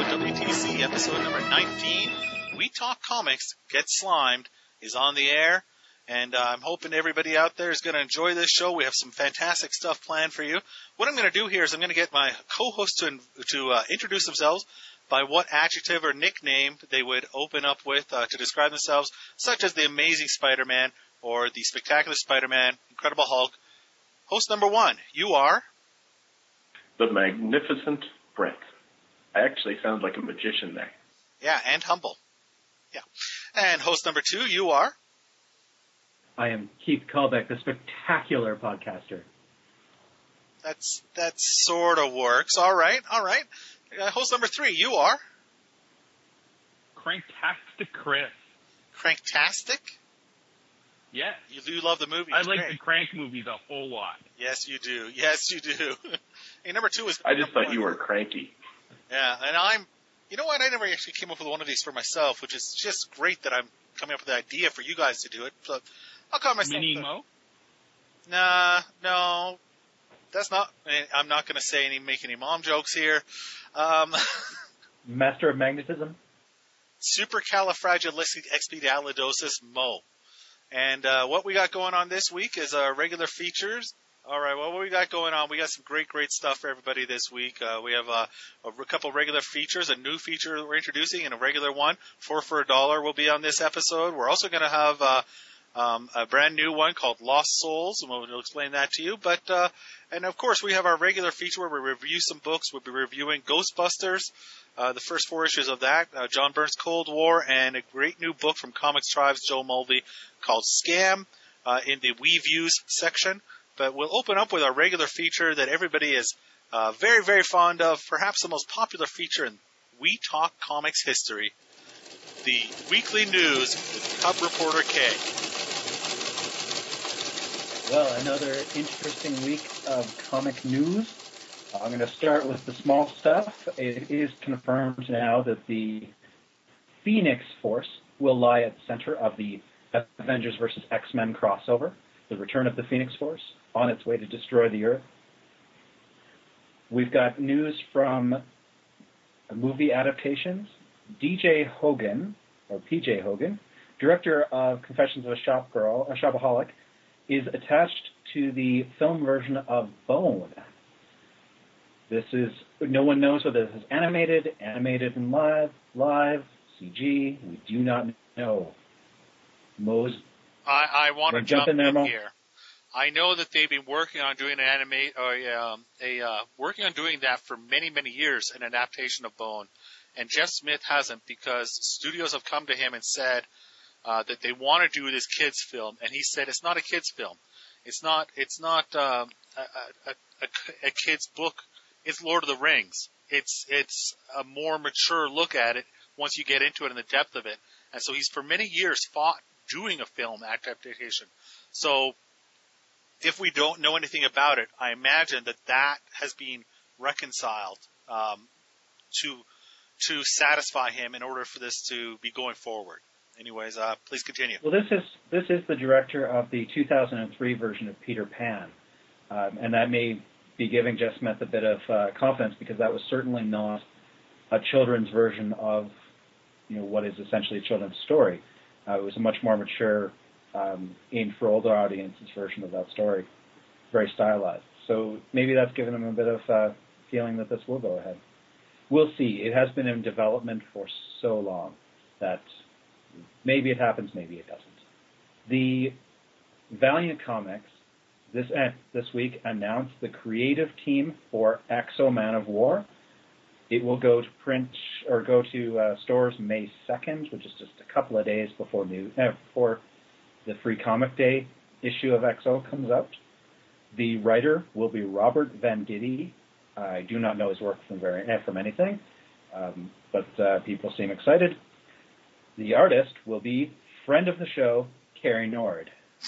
WTC, episode number 19. We Talk Comics, Get Slimed, is on the air, and I'm hoping everybody out there is going to enjoy this show. We have some fantastic stuff planned for you. What I'm going to do here is I'm going to get my co-hosts to introduce themselves by what adjective or nickname they would open up with to describe themselves, such as the Amazing Spider-Man or the Spectacular Spider-Man, Incredible Hulk. Host number one, you are... The Magnificent Brent. I actually sound like a magician there. Yeah, and humble. Yeah. And host number two, you are? I am Keith Kalbeck, the Spectacular Podcaster. That sort of works. All right. Host number three, you are? Cranktastic Chris. Cranktastic? Yeah. You love the movie. I like the Crank movies a whole lot. Yes, you do. Hey, number two is... I just thought you were cranky. Yeah, and you know what? I never actually came up with one of these for myself, which is just great that I'm coming up with the idea for you guys to do it. So I'll call myself... Mini-Mo? No. That's not... I'm not going to make any mom jokes here. Master of Magnetism? Supercalifragilisticexpialidocious Mo. And what we got going on this week is our regular features. All right, well, what we got going on? We got some great stuff for everybody this week. We have a couple regular features, a new feature that we're introducing, and a regular one. 4 for $1 will be on this episode. We're also going to have a brand new one called Lost Souls, and we'll explain that to you. But and of course, we have our regular feature where we review some books. We'll be reviewing Ghostbusters, the first 4 issues of that, John Byrne's Cold War, and a great new book from Comics Tribe's Joe Mulvey called Scam in the We Views section. But we'll open up with our regular feature that everybody is very, very fond of, perhaps the most popular feature in We Talk Comics history, the weekly news with Cub Reporter K. Well, another interesting week of comic news. I'm going to start with the small stuff. It is confirmed now that the Phoenix Force will lie at the center of the Avengers vs. X-Men crossover, the return of the Phoenix Force, on its way to destroy the Earth. We've got news from movie adaptations. DJ Hogan, or PJ Hogan, director of Confessions of a Shopaholic, is attached to the film version of Bone. No one knows whether this is animated and live, CG. We do not know. I want to jump in there, here. I know that they've been working on doing working on doing that for many, many years, an adaptation of Bone, and Jeff Smith hasn't, because studios have come to him and said that they want to do this kids film, and he said it's not a kids film, it's not a kids book. It's Lord of the Rings. It's a more mature look at it once you get into it and the depth of it, and so he's for many years fought doing a film adaptation. So if we don't know anything about it, I imagine that has been reconciled to satisfy him in order for this to be going forward. Anyways, please continue. Well, this is the director of the 2003 version of Peter Pan, and that may be giving Jeff Smith a bit of confidence, because that was certainly not a children's version of what is essentially a children's story. It was a much more mature, aimed for older audiences version of that story, very stylized. So maybe that's given him a bit of feeling that this will go ahead. We'll see. It has been in development for so long that maybe it happens, maybe it doesn't. The Valiant Comics this week announced the creative team for X-O Man of War. It will go to print or go to stores May 2nd, which is just a couple of days before the Free Comic Day issue of X-O comes out. The writer will be Robert Venditti. I do not know his work from anything, but people seem excited. The artist will be friend of the show, Carrie Nord.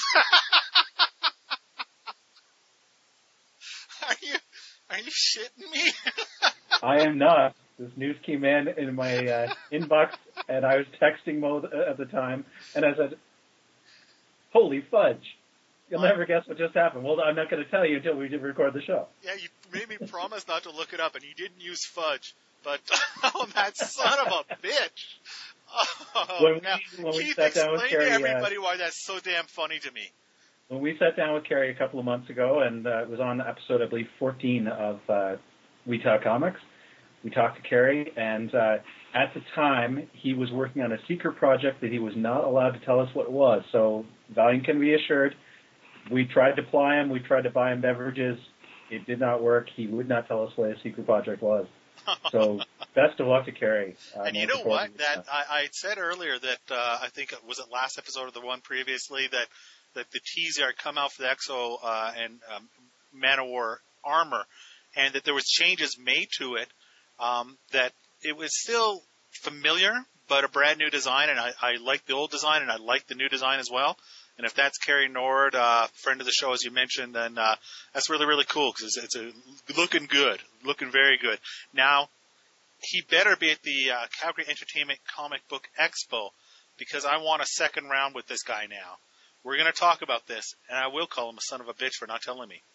Are you shitting me? I am not. This news came in my inbox, and I was texting Mo at the time, and I said, "Holy fudge! You'll never guess what just happened." Well, I'm not going to tell you until we record the show. Yeah, you made me promise not to look it up, and you didn't use fudge. but oh, that son of a bitch. Oh, When now, we Keith, sat down with explain to Carrie, everybody why that's so damn funny to me. when we sat down with Carrie a couple of months ago, and it was on episode, I believe, 14 of We Talk Comics, we talked to Carrie, and at the time, he was working on a secret project that he was not allowed to tell us what it was. So, Valiant can be assured, we tried to ply him, we tried to buy him beverages. It did not work. He would not tell us what his secret project was. So, best of luck to Carrie. And you know what? That I said earlier that I think was it last episode or the one previously that the teaser had come out for the Exo and Man of War armor, and that there was changes made to it. That it was still familiar, but a brand new design, and I like the old design, and I like the new design as well. And if that's Carrie Nord, friend of the show, as you mentioned, then that's really, really cool because it's looking good, looking very good. Now, he better be at the Calgary Entertainment Comic Book Expo because I want a second round with this guy now. We're going to talk about this, and I will call him a son of a bitch for not telling me.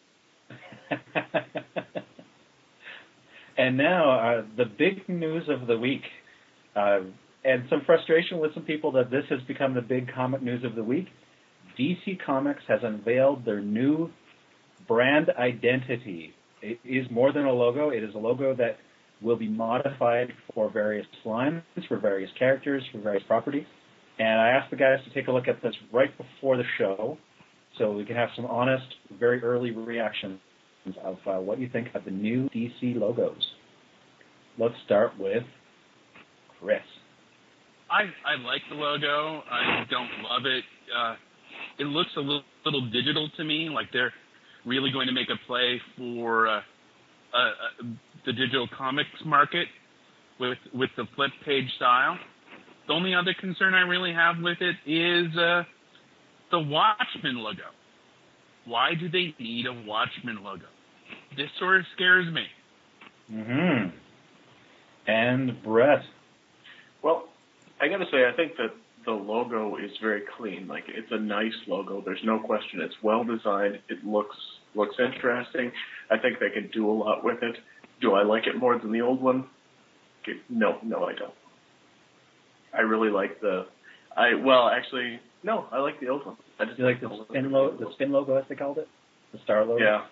And now, the big news of the week, and some frustration with some people that this has become the big comic news of the week. DC Comics has unveiled their new brand identity. It is more than a logo. It is a logo that will be modified for various lines, for various characters, for various properties. And I asked the guys to take a look at this right before the show so we can have some honest, very early reactions of what you think of the new DC logos. Let's start with Chris. I like the logo. I don't love it. It looks a little digital to me, like they're really going to make a play for the digital comics market with the flip page style. The only other concern I really have with it is the Watchmen logo. Why do they need a Watchmen logo? This sort of scares me. Mm-hmm. And Brett. Well, I got to say, I think that the logo is very clean. Like, it's a nice logo. There's no question. It's well designed. It looks interesting. I think they can do a lot with it. Do I like it more than the old one? No, I don't. I really like I like the old one. I just You like the spin logo, as they called it? The star logo? Yeah.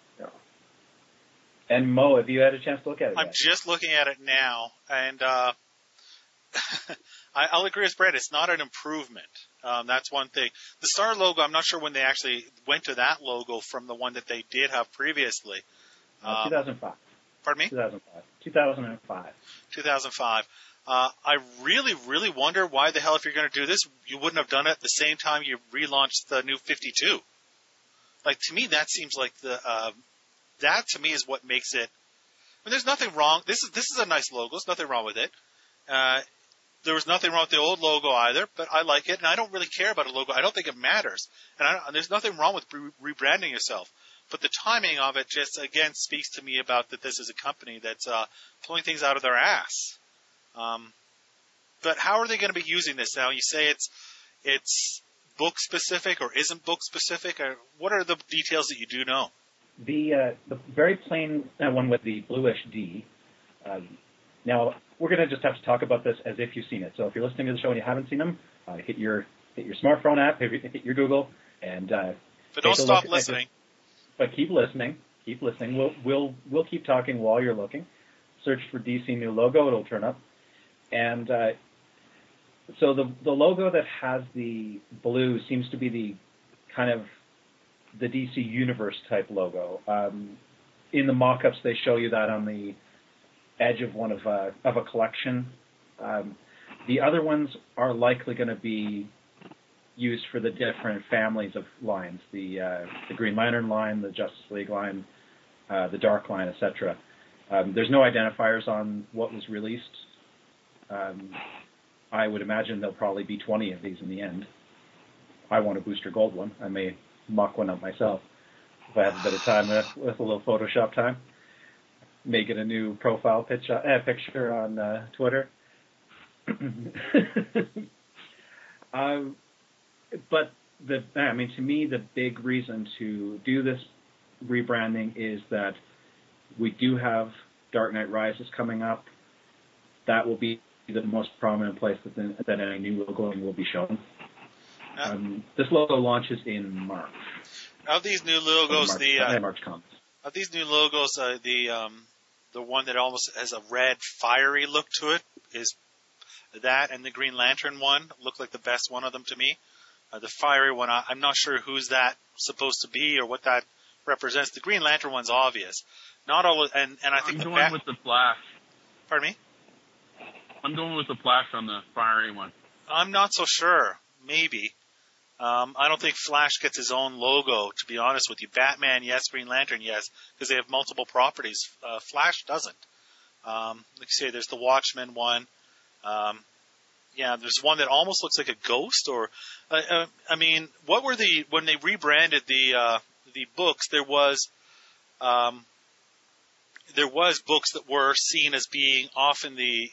And Mo, have you had a chance to look at it I'm yet? just looking at it now, and I'll agree with Brett. It's not an improvement. That's one thing. The star logo, I'm not sure when they actually went to that logo from the one that they did have previously. 2005. Pardon me? 2005. 2005. I really, really wonder why the hell, if you're going to do this, you wouldn't have done it at the same time you relaunched the new 52. Like, to me, that seems like that to me is what makes it. I mean, there's nothing wrong. This is a nice logo. There's nothing wrong with it. There was nothing wrong with the old logo either, but I like it, and I don't really care about a logo. I don't think it matters, and there's nothing wrong with rebranding yourself. But the timing of it just, again, speaks to me about that this is a company that's pulling things out of their ass. But how are they going to be using this now? You say it's book specific or isn't book specific? Or what are the details that you do know? The very plain one with the bluish D. Now we're going to just have to talk about this as if you've seen it. So if you're listening to the show and you haven't seen them, hit your smartphone app, hit your Google, and but don't stop listening. But keep listening. Keep listening. We'll keep talking while you're looking. Search for DC new logo; it'll turn up. And so the logo that has the blue seems to be the kind of the DC Universe type logo. In the mock-ups, they show you that on the edge of one of a collection. The other ones are likely going to be used for the different families of lines: the Green Lantern line, the Justice League line, the Dark line, etc. There's no identifiers on what was released. I would imagine there'll probably be 20 of these in the end. I want a Booster Gold one. I may mock one up myself if I have a bit of time with a little Photoshop time. Make it a new profile picture on Twitter. But to me, the big reason to do this rebranding is that we do have Dark Knight Rises coming up, that will be the most prominent place that any new logoing will be shown. This logo launches in March. Of these new logos, March comes. Of these new logos, the one that almost has a red, fiery look to it is that, and the Green Lantern one look like the best one of them to me. The fiery one, I'm not sure who's that supposed to be or what that represents. The Green Lantern one's obvious. Not all, and I think I'm going with the Flash. Pardon me? I'm going with the Flash on the fiery one. I'm not so sure. Maybe. I don't think Flash gets his own logo, to be honest with you. Batman, yes. Green Lantern, yes, because they have multiple properties. Flash doesn't. Like you say, there's the Watchmen one. There's one that almost looks like a ghost. Or, I mean, what were when they rebranded the books? There was books that were seen as being off in the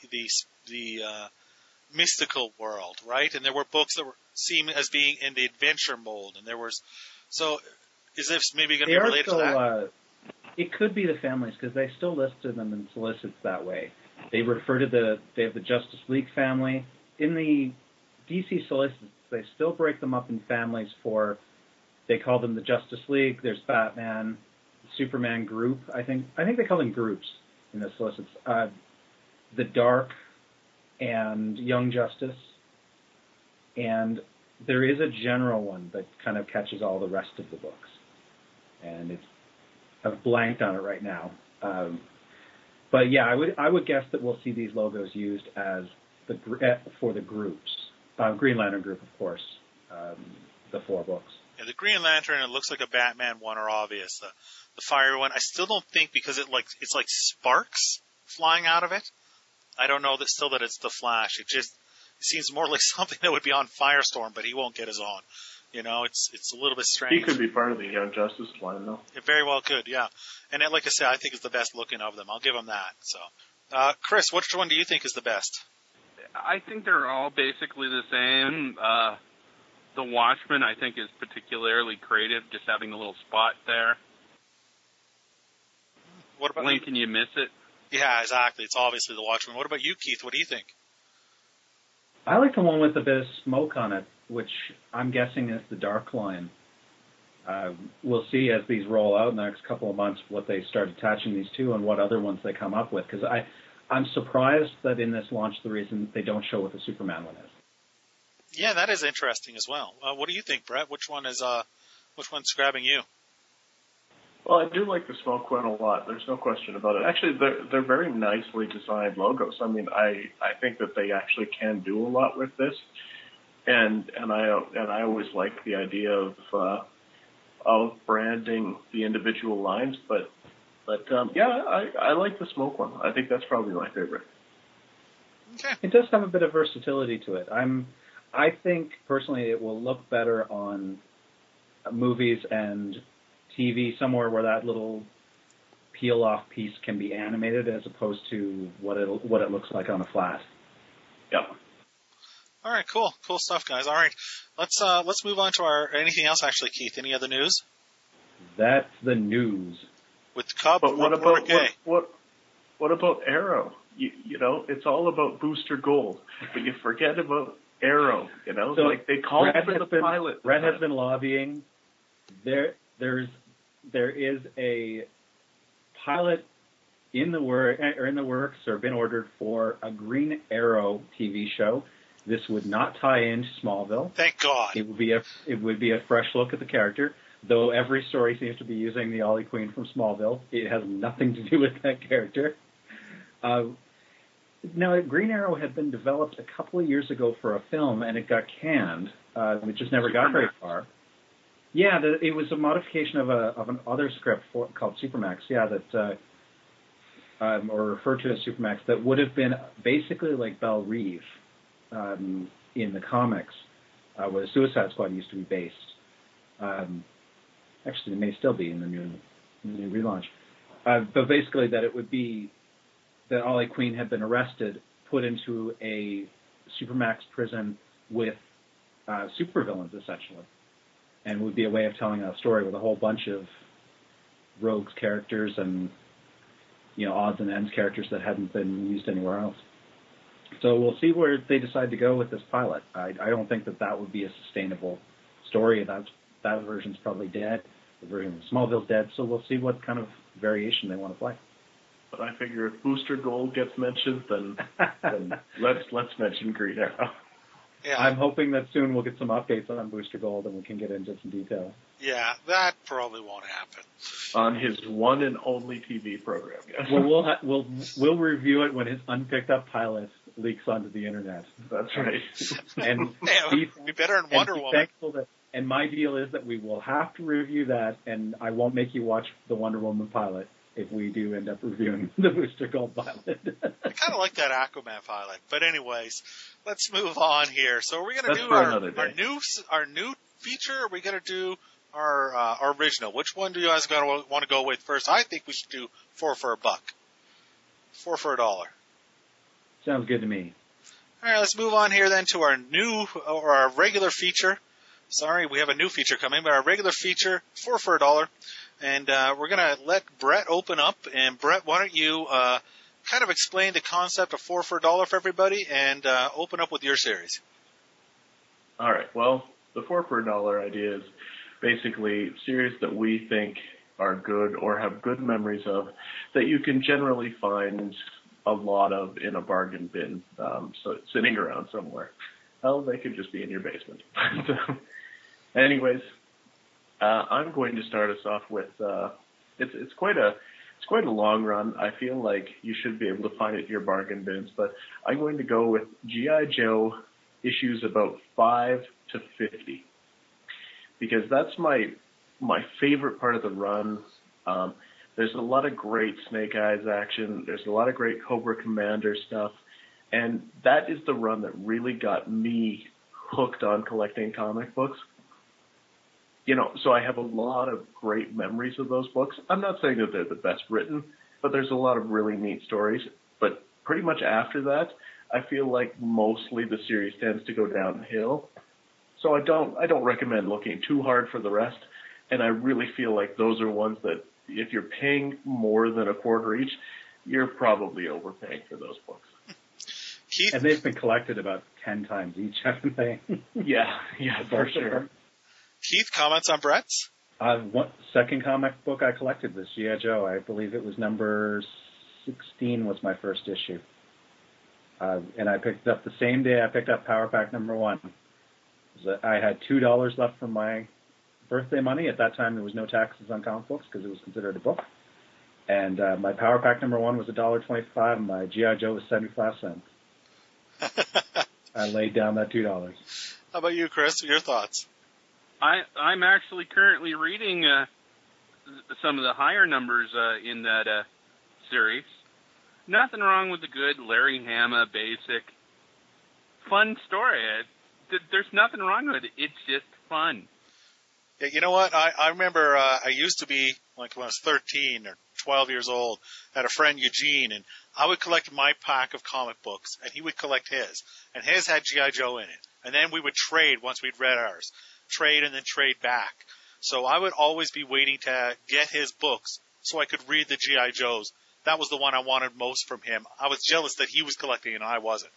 mystical world, right? And there were books that were seen as being in the adventure mold, and there was. So, is this maybe going to be related to that? It could be the families because they still listed them in solicits that way. They refer to they have the Justice League family in the DC solicits. They still break them up in families they call them the Justice League. There's Batman, Superman group. I think they call them groups in the solicits. The Dark and Young Justice, and there is a general one that kind of catches all the rest of the books, and I've blanked on it right now. But yeah, I would guess that we'll see these logos used as for the groups. Green Lantern group, of course, the 4 books. Yeah, the Green Lantern, it looks like a Batman one, are obvious. The fiery one, I still don't think, because it's like sparks flying out of it. I don't know that it's the Flash. It seems more like something that would be on Firestorm, but he won't get his own. You know, it's a little bit strange. He could be part of the Young Justice line, though. It very well could, yeah. And like I said, I think it's the best looking of them. I'll give him that. So, Chris, which one do you think is the best? I think they're all basically the same. The Watchmen, I think, is particularly creative, just having the little spot there. What about Blink and you miss it. Yeah, exactly. It's obviously the Watchmen. What about you, Keith? What do you think? I like the one with a bit of smoke on it, which I'm guessing is the Dark line. We'll see as these roll out in the next couple of months what they start attaching these to and what other ones they come up with. Because I'm surprised that in this launch the reason they don't show what the Superman one is. Yeah, that is interesting as well. What do you think, Brett? Which one's grabbing you? Well, I do like the smoke one a lot. There's no question about it. Actually, they're very nicely designed logos. I mean, I think that they actually can do a lot with this, and I always like the idea of branding the individual lines. But I like the smoke one. I think that's probably my favorite. Okay. It does have a bit of versatility to it. I think personally it will look better on movies and TV, somewhere where that little peel-off piece can be animated as opposed to what it looks like on a flat. Yep. All right, cool stuff, guys. All right, let's move on to anything else. Actually, Keith, any other news? That's the news. With Cub, but what about Arrow? You know, it's all about Booster Gold, but you forget about Arrow. You know, so like they called for the pilot. Brett has been lobbying. There is a pilot in the works or been ordered for a Green Arrow TV show. This would not tie into Smallville. Thank God. It would be a fresh look at the character, though every story seems to be using the Ollie Queen from Smallville. It has nothing to do with that character. Now, Green Arrow had been developed a couple of years ago for a film, and it got canned. It just never got very far. Yeah, it was a modification of an other script called Supermax. Yeah, that or referred to as Supermax. That would have been basically like Belle Reve in the comics, where the Suicide Squad used to be based. Actually, it may still be in the new relaunch. But basically, that it would be that Ollie Queen had been arrested, put into a Supermax prison with supervillains, essentially. And would be a way of telling a story with a whole bunch of rogues characters and odds and ends characters that hadn't been used anywhere else. So we'll see where they decide to go with this pilot. I don't think that would be a sustainable story. That version's probably dead. The version of Smallville's dead. So we'll see what kind of variation they want to play. But I figure if Booster Gold gets mentioned, then let's mention Green Arrow. Yeah. I'm hoping that soon we'll get some updates on Booster Gold and we can get into some detail. Yeah, that probably won't happen. On his one and only TV program, yes. Well, we'll review it when his unpicked up pilot leaks onto the internet. That's right. And it'd be better than Wonder Woman. And my deal is that we will have to review that, and I won't make you watch the Wonder Woman pilot if we do end up reviewing the Booster Gold pilot. I kind of like that Aquaman pilot. But anyways, let's move on here. So are we going to do our new feature, or are we going to do our original? Which one do you guys want to go with first? I think we should do 4 for $1. 4 for $1. Sounds good to me. All right, let's move on here then to our regular feature. Sorry, we have a new feature coming, but our regular feature, 4 for $1. And we're going to let Brett open up. And Brett, why don't you kind of explain the concept of 4 for $1 for everybody and open up with your series. All right. Well, the 4 for $1 idea is basically series that we think are good or have good memories of that you can generally find a lot of in a bargain bin, so sitting around somewhere. Hell, they could just be in your basement. Anyways, I'm going to start us off with it's quite a long run. I feel like you should be able to find it in your bargain bins, but I'm going to go with G.I. Joe issues about 5 to 50 because that's my favorite part of the run. There's a lot of great Snake Eyes action. There's a lot of great Cobra Commander stuff, and that is the run that really got me hooked on collecting comic books. So I have a lot of great memories of those books. I'm not saying that they're the best written, but there's a lot of really neat stories. But pretty much after that, I feel like mostly the series tends to go downhill. So I don't recommend looking too hard for the rest. And I really feel like those are ones that if you're paying more than $0.25 each, you're probably overpaying for those books. Keith? And they've been collected about 10 times each, haven't they? Yeah, for sure. Keith, comments on Brett's? Second comic book I collected was G.I. Joe. I believe it was number 16 was my first issue. And I picked it up the same day I picked up Power Pack number 1. I had $2 left from my birthday money. At that time, there was no taxes on comic books because it was considered a book. And my Power Pack number 1 was $1.25, and my G.I. Joe was 75 cents. I laid down that $2. How about you, Chris? Your thoughts? I'm actually currently reading some of the higher numbers in that series. Nothing wrong with the good Larry Hama basic fun story. There's nothing wrong with it. It's just fun. Yeah, you know what? I remember I used to be, like when I was 13 or 12 years old, I had a friend, Eugene, and I would collect my pack of comic books, and he would collect his. And his had G.I. Joe in it. And then we would trade once we'd read ours. Trade and then trade back. So I would always be waiting to get his books so I could read the G.I. Joes. That was the one I wanted most from him. I was jealous that he was collecting and I wasn't.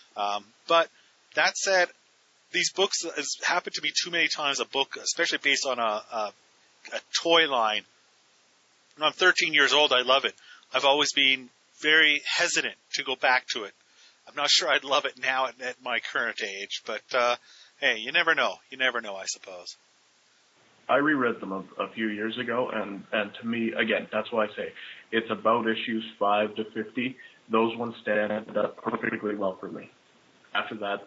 But that said, these books has happened to me too many times, a book, especially based on a toy line. When I'm 13 years old, I love it. I've always been very hesitant to go back to it. I'm not sure I'd love it now at my current age, but hey, you never know. You never know, I suppose. I reread them a few years ago, and to me, again, that's why I say it's about issues 5 to 50. Those ones stand up perfectly well for me. After that,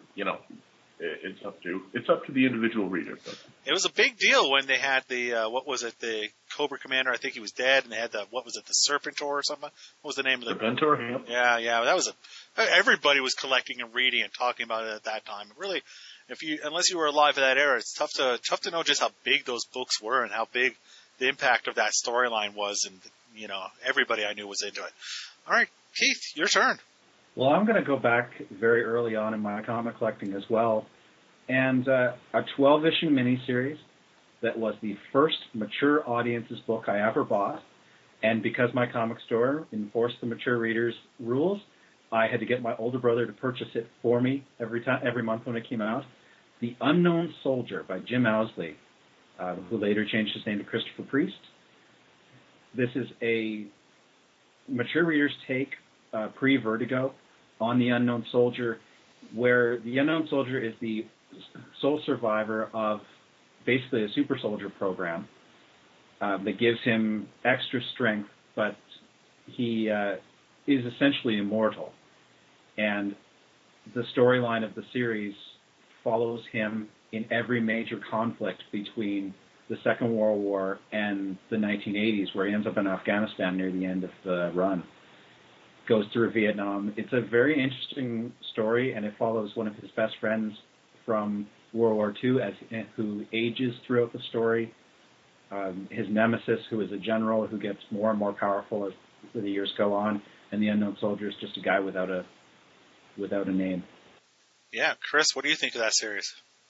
it's up to the individual reader. But. It was a big deal when they had the the Cobra Commander. I think he was dead, and they had the Serpentor or something. What was the name of the Serpentor? Yeah. That was everybody was collecting and reading and talking about it at that time. Really, unless you were alive at that era, it's tough to know just how big those books were and how big the impact of that storyline was, and everybody I knew was into it. All right, Keith, your turn. Well, I'm going to go back very early on in my comic collecting as well, and a 12-issue miniseries that was the first mature audiences book I ever bought, And because my comic store enforced the mature readers rules, I had to get my older brother to purchase it for me every month when it came out. The Unknown Soldier by Jim Owsley, who later changed his name to Christopher Priest. This is a mature reader's take, pre-Vertigo, on the Unknown Soldier, where the Unknown Soldier is the sole survivor of basically a super soldier program that gives him extra strength, but he is essentially immortal. And the storyline of the series follows him in every major conflict between the Second World War and the 1980s, where he ends up in Afghanistan near the end of the run. Goes through Vietnam. It's a very interesting story, and it follows one of his best friends from World War II who ages throughout the story. His nemesis, who is a general who gets more and more powerful as the years go on, and the Unknown Soldier is just a guy without a name. Yeah, Chris, what do you think of that series?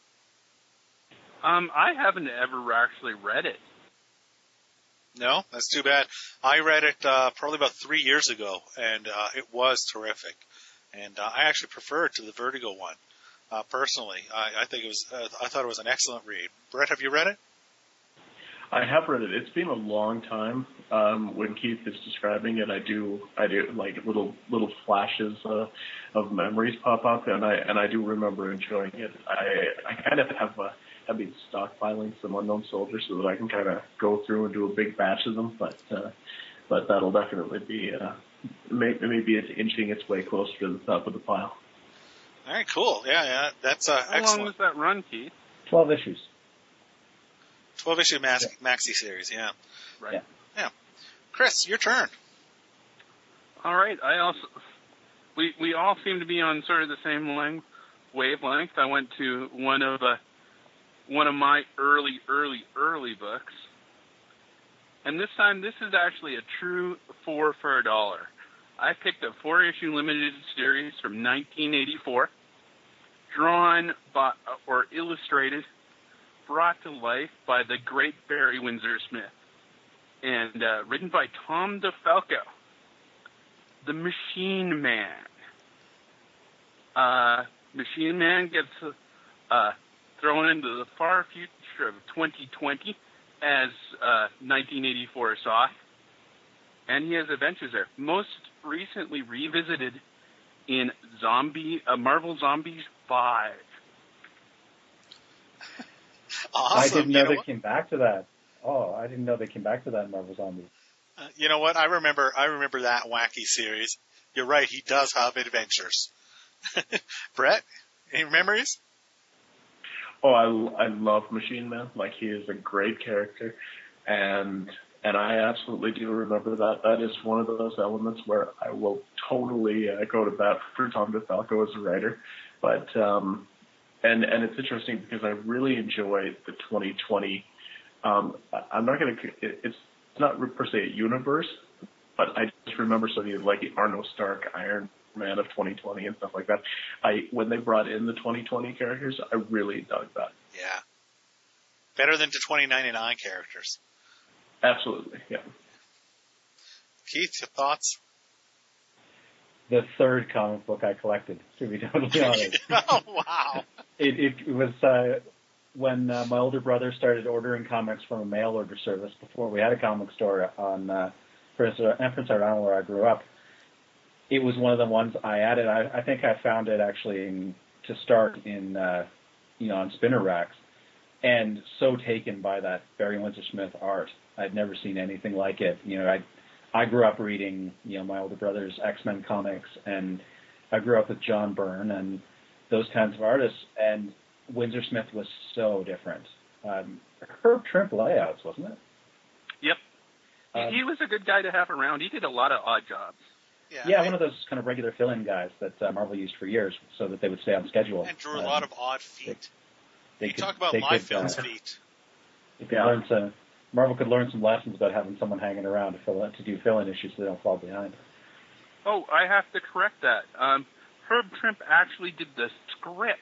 I haven't ever actually read it. No, that's too bad. I read it probably about 3 years ago, and it was terrific. And I actually prefer it to the Vertigo one, personally. I think it was. I thought it was an excellent read. Brett, have you read it? I have read it. It's been a long time. When Keith is describing it, I do like little flashes of memories pop up, and I do remember enjoying it. I kind of have been stockpiling some Unknown Soldiers so that I can kind of go through and do a big batch of them, but that'll definitely be maybe it's inching its way closer to the top of the pile. All right, cool. Yeah, that's excellent. How long was that run, Keith? 12 issues. 12-issue maxi series, yeah. Right. Yeah. Chris, your turn. All right. We all seem to be on sort of the same wavelength. I went to one of my early books, and this time this is actually a true 4 for $1. I picked a 4-issue limited series from 1984, drawn by or illustrated, brought to life by the great Barry Windsor Smith, and written by Tom DeFalco, The Machine Man. Machine Man gets thrown into the far future of 2020 as 1984 saw, and he has adventures there. Most recently revisited in Marvel Zombies 5. Awesome. I didn't know they came back to that. Oh, I didn't know they came back to that in Marvel Zombies. You know what? I remember that wacky series. You're right. He does have adventures. Brett, any memories? Oh, I love Machine Man. Like, he is a great character, and I absolutely do remember that. That is one of those elements where I will totally go to bat for Tom DeFalco as a writer. But and it's interesting because I really enjoy the 2020. I'm not going to. It's not per se a universe, but I just remember something like Arno Stark, Iron Man of 2020 and stuff like that. When they brought in the 2020 characters, I really dug that. Yeah. Better than the 2099 characters. Absolutely, yeah. Keith, your thoughts? The third comic book I collected, to be totally honest. Oh, wow. It was when my older brother started ordering comics from a mail order service before we had a comic store on Prince Edward Island where I grew up. It was one of the ones I added. I think I found it actually to start in, on spinner racks, and so taken by that Barry Windsor Smith art. I'd never seen anything like it. I grew up reading, my older brother's X-Men comics, and I grew up with John Byrne and those kinds of artists, and Windsor Smith was so different. Herb Trimp layouts, wasn't it? Yep. He was a good guy to have around. He did a lot of odd jobs. Yeah, one of those kind of regular fill-in guys that Marvel used for years so that they would stay on schedule. And drew a lot of odd feet. They talk about Liefeld's feet. Marvel could learn some lessons about having someone hanging around to do fill-in issues so they don't fall behind. Oh, I have to correct that. Herb Trimp actually did the script.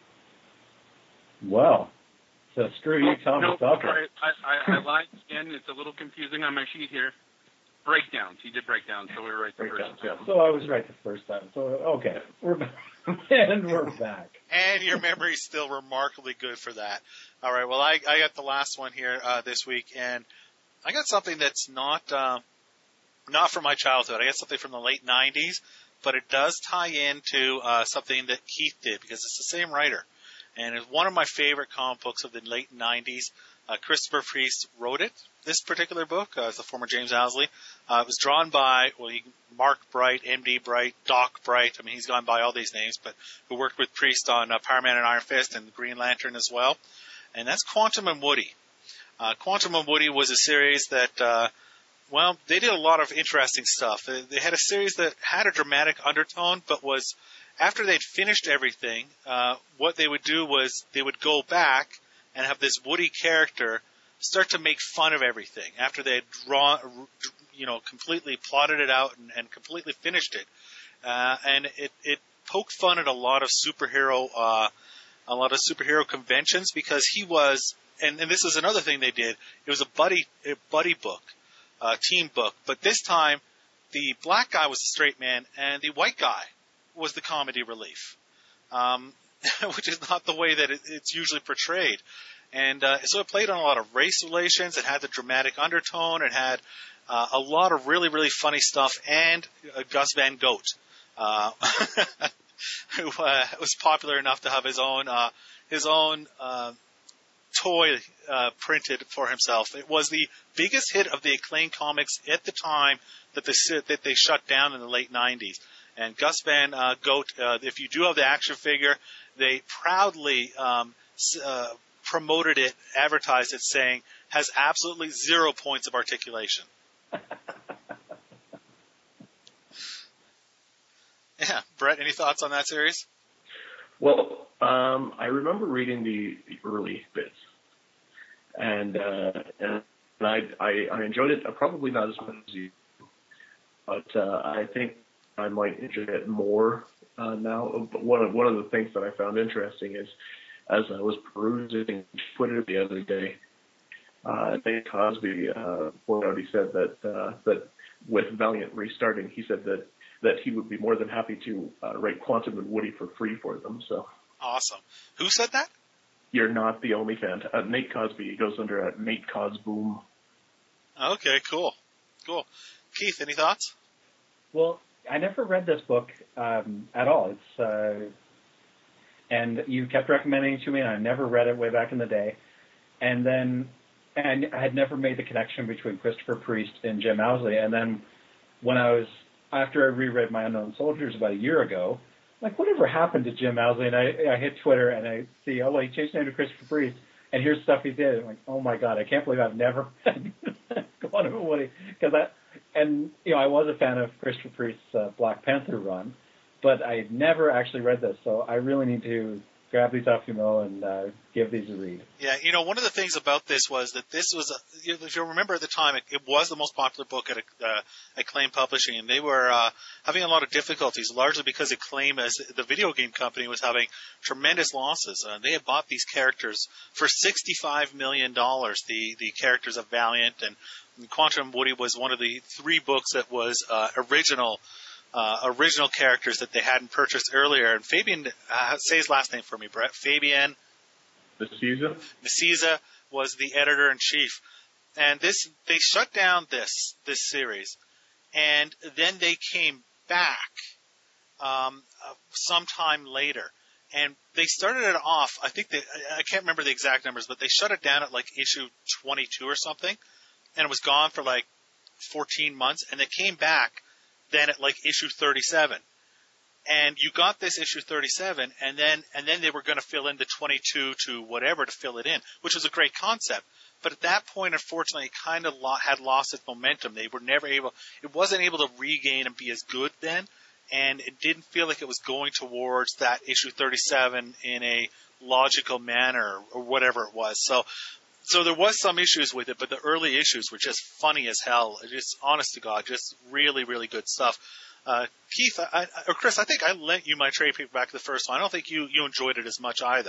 Well, so screw you, Tom DeFalco. Sorry, I lied again. It's a little confusing on my sheet here. breakdowns. He did breakdowns, so we were right the first time. Yeah. So I was right the first time. So, okay. We're back. And we're back. And your memory's still remarkably good for that. All right, well, I got the last one here this week, and I got something that's not from my childhood. I got something from the late 90s, but it does tie into something that Keith did, because it's the same writer. And it's one of my favorite comic books of the late 90s. Christopher Priest wrote it. This particular book is the former James Owsley. It was drawn by, Mark Bright, MD Bright, Doc Bright. I mean, he's gone by all these names, but who worked with Priest on Power Man and Iron Fist and Green Lantern as well. And that's Quantum and Woody. Quantum and Woody was a series that, they did a lot of interesting stuff. They had a series that had a dramatic undertone, but was, after they'd finished everything, what they would do was they would go back and have this Woody character start to make fun of everything after they had completely plotted it out and completely finished it. And it poked fun at a lot of superhero conventions, because he was, and this is another thing they did. It was a buddy book, team book, but this time the black guy was the straight man and the white guy was the comedy relief, which is not the way that it's usually portrayed. And so it played on a lot of race relations. It had the dramatic undertone. It had a lot of really, really funny stuff. And Gus Van Goght, who was popular enough to have his own toy printed for himself. It was the biggest hit of the Acclaim comics at the time that they shut down in the late 90s. And Gus Van Goght, if you do have the action figure, they proudly promoted it, advertised it, saying, has absolutely 0 points of articulation. Yeah. Brett, any thoughts on that series? Well, I remember reading the early bits, and I enjoyed it. Probably not as much as you, but I think I might enjoy it more now. But one of the things that I found interesting is, as I was perusing Twitter the other day, Nate Cosby pointed out, he said that with Valiant restarting, he said that he would be more than happy to write Quantum and Woody for free for them. So awesome. Who said that? You're not the only fan. Nate Cosby. He goes under Nate Cosboom. Okay, cool. Keith, any thoughts? Well, I never read this book at all. It's and you kept recommending it to me, and I never read it way back in the day. And I had never made the connection between Christopher Priest and Jim Owsley. And then after I reread My Unknown Soldiers about a year ago, like, whatever happened to Jim Owsley? And I hit Twitter and I see, he changed his name to Christopher Priest, and here's stuff he did. I'm like, oh my God, I can't believe I've never read Quantum and Woody. I was a fan of Christopher Priest's Black Panther run, but I had never actually read this, so I really need to grab these off you, Mo, and give these a read. Yeah, one of the things about this was that this was, if you remember at the time, it was the most popular book at Acclaim Publishing, and they were having a lot of difficulties, largely because Acclaim, as the video game company, was having tremendous losses. They had bought these characters for $65 million, the characters of Valiant, and Quantum Woody was one of the 3 books that was original characters that they hadn't purchased earlier. And Fabian, say his last name for me, Brett. Fabian Nicieza was the editor-in-chief. And they shut down this series. And then they came back sometime later. And they started it off, I can't remember the exact numbers, but they shut it down at like issue 22 or something. And it was gone for like 14 months. And they came back then at like issue 37. And you got this issue 37, and then they were going to fill in the 22 to whatever to fill it in, which was a great concept. But at that point, unfortunately, it kind of had lost its momentum. They were never able, it wasn't able to regain and be as good then, and it didn't feel like it was going towards that issue 37 in a logical manner or whatever it was. So there was some issues with it, but the early issues were just funny as hell. Just, honest to God, just really, really good stuff. Keith, or Chris, I think I lent you my trade paperback the first one. I don't think you enjoyed it as much either.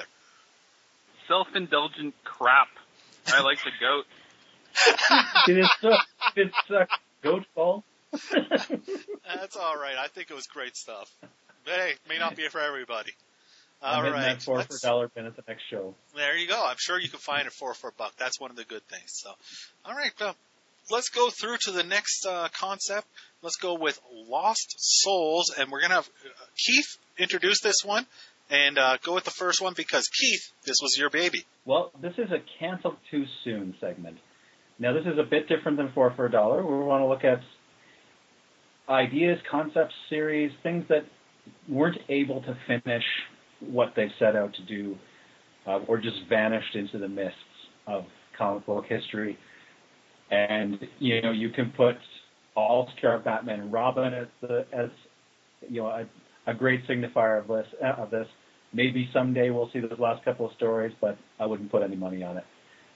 Self-indulgent crap. I like the goat. It sucks Dodgeball. That's all right. I think it was great stuff. But hey, may not be for everybody. All I'm right. that $4 for $1 bin at the next show. There you go. I'm sure you can find it for $4 for $1. That's one of the good things. So, all right. Let's go through to the next concept. Let's go with Lost Souls, and we're gonna have Keith introduce this one, and go with the first one because Keith, this was your baby. Well, this is a cancel too soon segment. Now, this is a bit different than $4 for $1. We want to look at ideas, concepts, series, things that weren't able to finish what they set out to do, or just vanished into the mists of comic book history. And you can put all-star Batman and Robin as a great signifier of this. Maybe someday we'll see those last couple of stories, but I wouldn't put any money on it.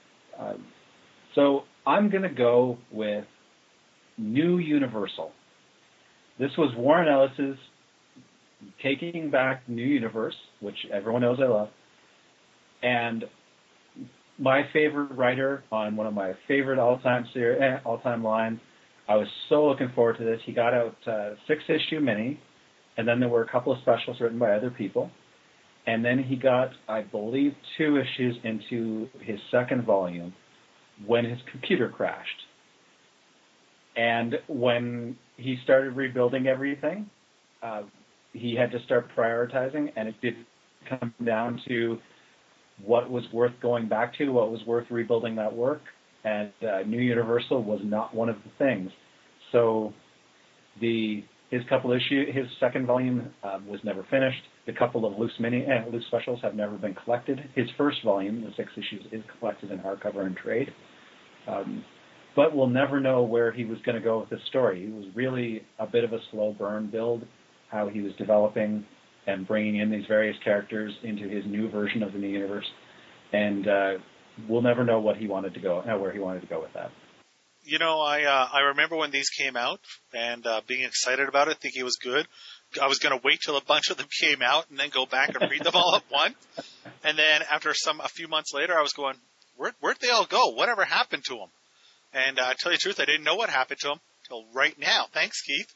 So I'm going to go with New Universal. This was Warren Ellis's taking back New Universe, which everyone knows I love, and my favorite writer on one of my favorite all-time lines. I was so looking forward to this. He got out 6-issue mini, and then there were a couple of specials written by other people. And then he got, I believe, 2 issues into his second volume when his computer crashed. And when he started rebuilding everything, he had to start prioritizing, and it did come down to what was worth going back to, what was worth rebuilding that work, and New Universal was not one of the things. So his second volume was never finished. The couple of loose specials have never been collected. His first volume, the 6 issues, is collected in hardcover and trade. But we'll never know where he was going to go with this story. It was really a bit of a slow burn build, how he was developing and bringing in these various characters into his new version of the New Universe. And we'll never know where he wanted to go with that. I remember when these came out and being excited about it, thinking it was good. I was going to wait till a bunch of them came out and then go back and read them all at once. And then after a few months later, I was going, where'd they all go? Whatever happened to them? And to tell you the truth, I didn't know what happened to them until right now. Thanks, Keith.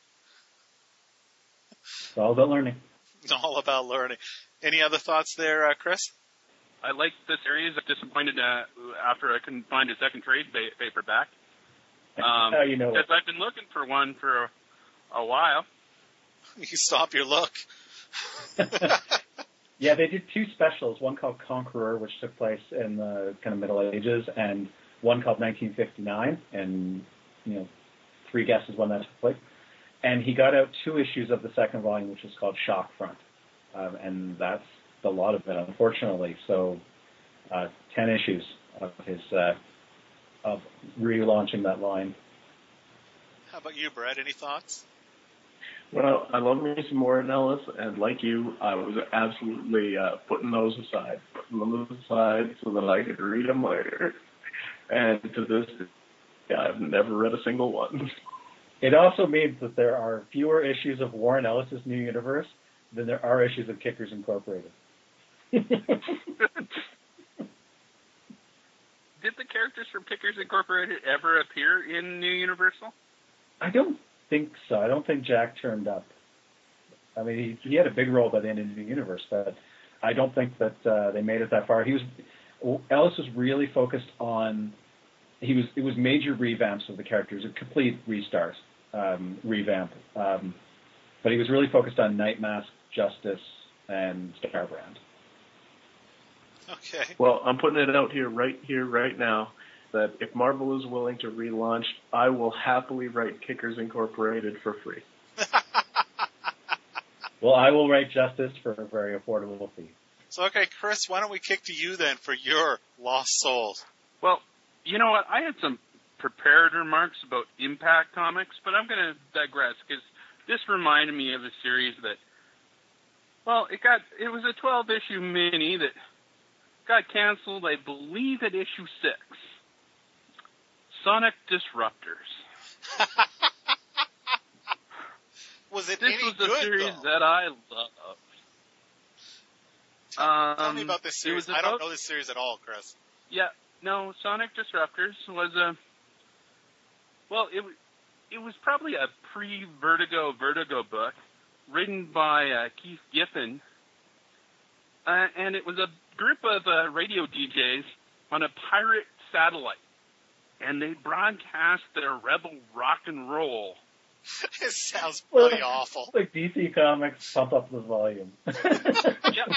It's all about learning. It's all about learning. Any other thoughts there, Chris? I like the series. I'm disappointed after I couldn't find a second trade paperback. Because I've been looking for one for a while. You stop your look. Yeah, they did 2 specials, one called Conqueror, which took place in the kind of Middle Ages, and one called 1959, and 3 guesses when that took place. And he got out 2 issues of the second volume, which is called Shock Front, and that's the lot of it, unfortunately. So 10 issues of his of relaunching that line. How about you, Brett? Any thoughts? Well, I love me some Warren Ellis, and like you, I was absolutely putting them aside so that I could read them later. And to this day, I've never read a single one. It also means that there are fewer issues of Warren Ellis's New Universe than there are issues of Kickers Incorporated. Did the characters from Kickers Incorporated ever appear in New Universal? I don't think so. I don't think Jack turned up. I mean, he had a big role by the end of New Universe, but I don't think that they made it that far. Ellis was really focused on. It was major revamps of the characters, a complete revamp. But he was really focused on Nightmask, Justice, and Starbrand. Okay. Well, I'm putting it out here, right now, that if Marvel is willing to relaunch, I will happily write Kickers Incorporated for free. Well, I will write Justice for a very affordable fee. So, okay, Chris, why don't we kick to you then for your Lost Souls? Well, you know what? I had some prepared remarks about Impact Comics, but I'm going to digress because this reminded me of a series that, it was a 12-issue mini that got canceled, I believe, at issue 6. Sonic Disruptors. Was it this any was good, a series though? that I loved. Tell me about this series. I don't know this series at all, Chris. Yeah, no, Sonic Disruptors was it was probably a pre-Vertigo book written by Keith Giffen, and it was a group of radio DJs on a pirate satellite, and they broadcast their rebel rock and roll. It sounds pretty awful. Like DC Comics, pump up the volume. Yep.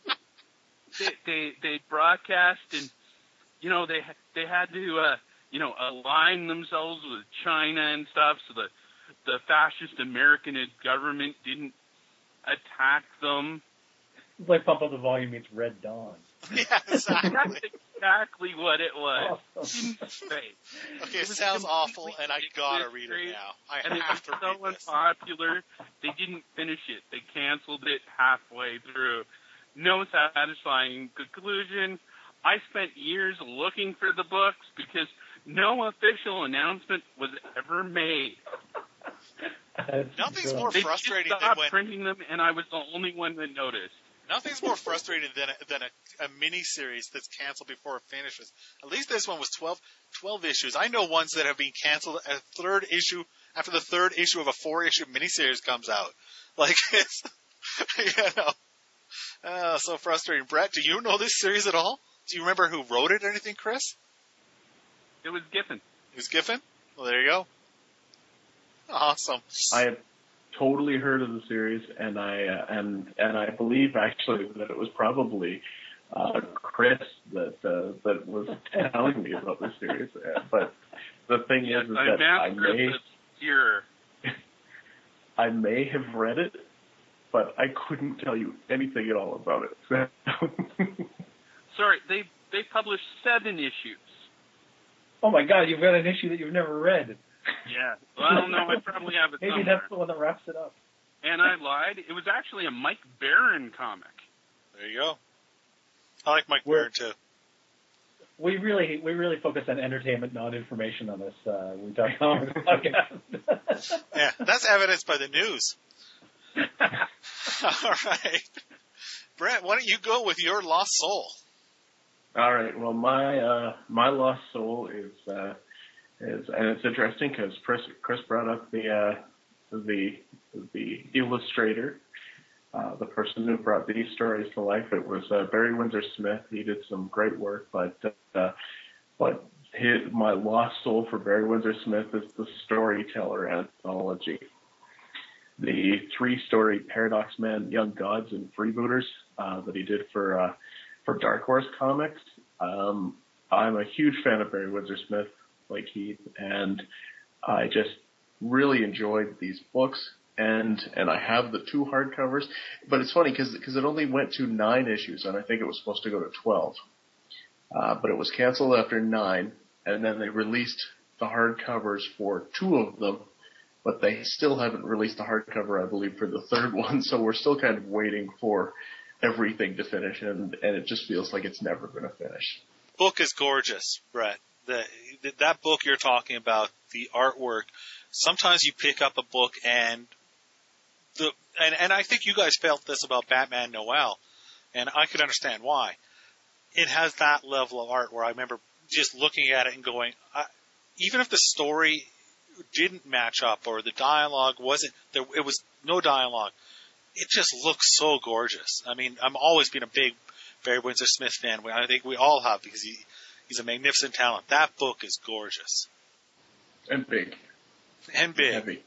They broadcast, and they had to align themselves with China and stuff, so the fascist American government didn't attack them. It's like Pump Up the Volume meets Red Dawn. Yeah, exactly. That's exactly what it was. Awesome. Okay, it sounds awful, and I gotta read it now. I have to read so this. unpopular, they didn't finish it. They canceled it halfway through. No satisfying conclusion. I spent years looking for the books because no official announcement was ever made. Nothing's more They frustrating just than stopped when printing them, and I was the only one that noticed. nothing's more frustrating than a mini series that's canceled before it finishes. At least this one was 12 issues. I know ones that have been canceled at after the third issue of a 4-issue miniseries comes out. Like it's so frustrating. Brett, do you know this series at all? Do you remember who wrote it or anything, Chris? It was Giffen. It was Giffen? Well, there you go. Awesome. I have totally heard of the series, and I believe actually that it was probably Chris that was telling me about the series. But the thing is that I may have read it, but I couldn't tell you anything at all about it. Sorry, they published 7 issues. Oh my God, you've got an issue that you've never read. Yeah. Well, I don't know. I probably have it Maybe somewhere. that's the one that wraps it up. And I lied. It was actually a Mike Baron comic. There you go. I like Mike Baron too. We really focus on entertainment, not information on this We Talk Comics podcast. Yeah, that's evidenced by the news. All right. Brent, why don't you go with your Lost Soul? All right. Well, my Lost Soul is and it's interesting because Chris brought up the illustrator, the person who brought these stories to life. It was Barry Windsor Smith. He did some great work, but my Lost Soul for Barry Windsor Smith is the Storyteller anthology. The 3-story Paradox Man, Young Gods, and Freebooters that he did for Dark Horse Comics. I'm a huge fan of Barry Windsor Smith, like Heath, and I just really enjoyed these books. And I have the 2 hardcovers, but it's funny because it only went to 9 issues, and I think it was supposed to go to 12. But it was canceled after 9, and then they released the hardcovers for 2 of them, but they still haven't released the hardcover, I believe, for the 3rd one. So we're still kind of waiting for everything to finish, and it just feels like it's never going to finish. Book is gorgeous, Brett. That book you're talking about, the artwork. Sometimes you pick up a book and I think you guys felt this about Batman Noel, and I could understand why. It has that level of art where I remember just looking at it and going, even if the story didn't match up or the dialogue wasn't there, it was no dialogue. It just looks so gorgeous. I mean, I'm always been a big Barry Windsor Smith fan. I think we all have because he's a magnificent talent. That book is gorgeous. And big. And big. Heavy.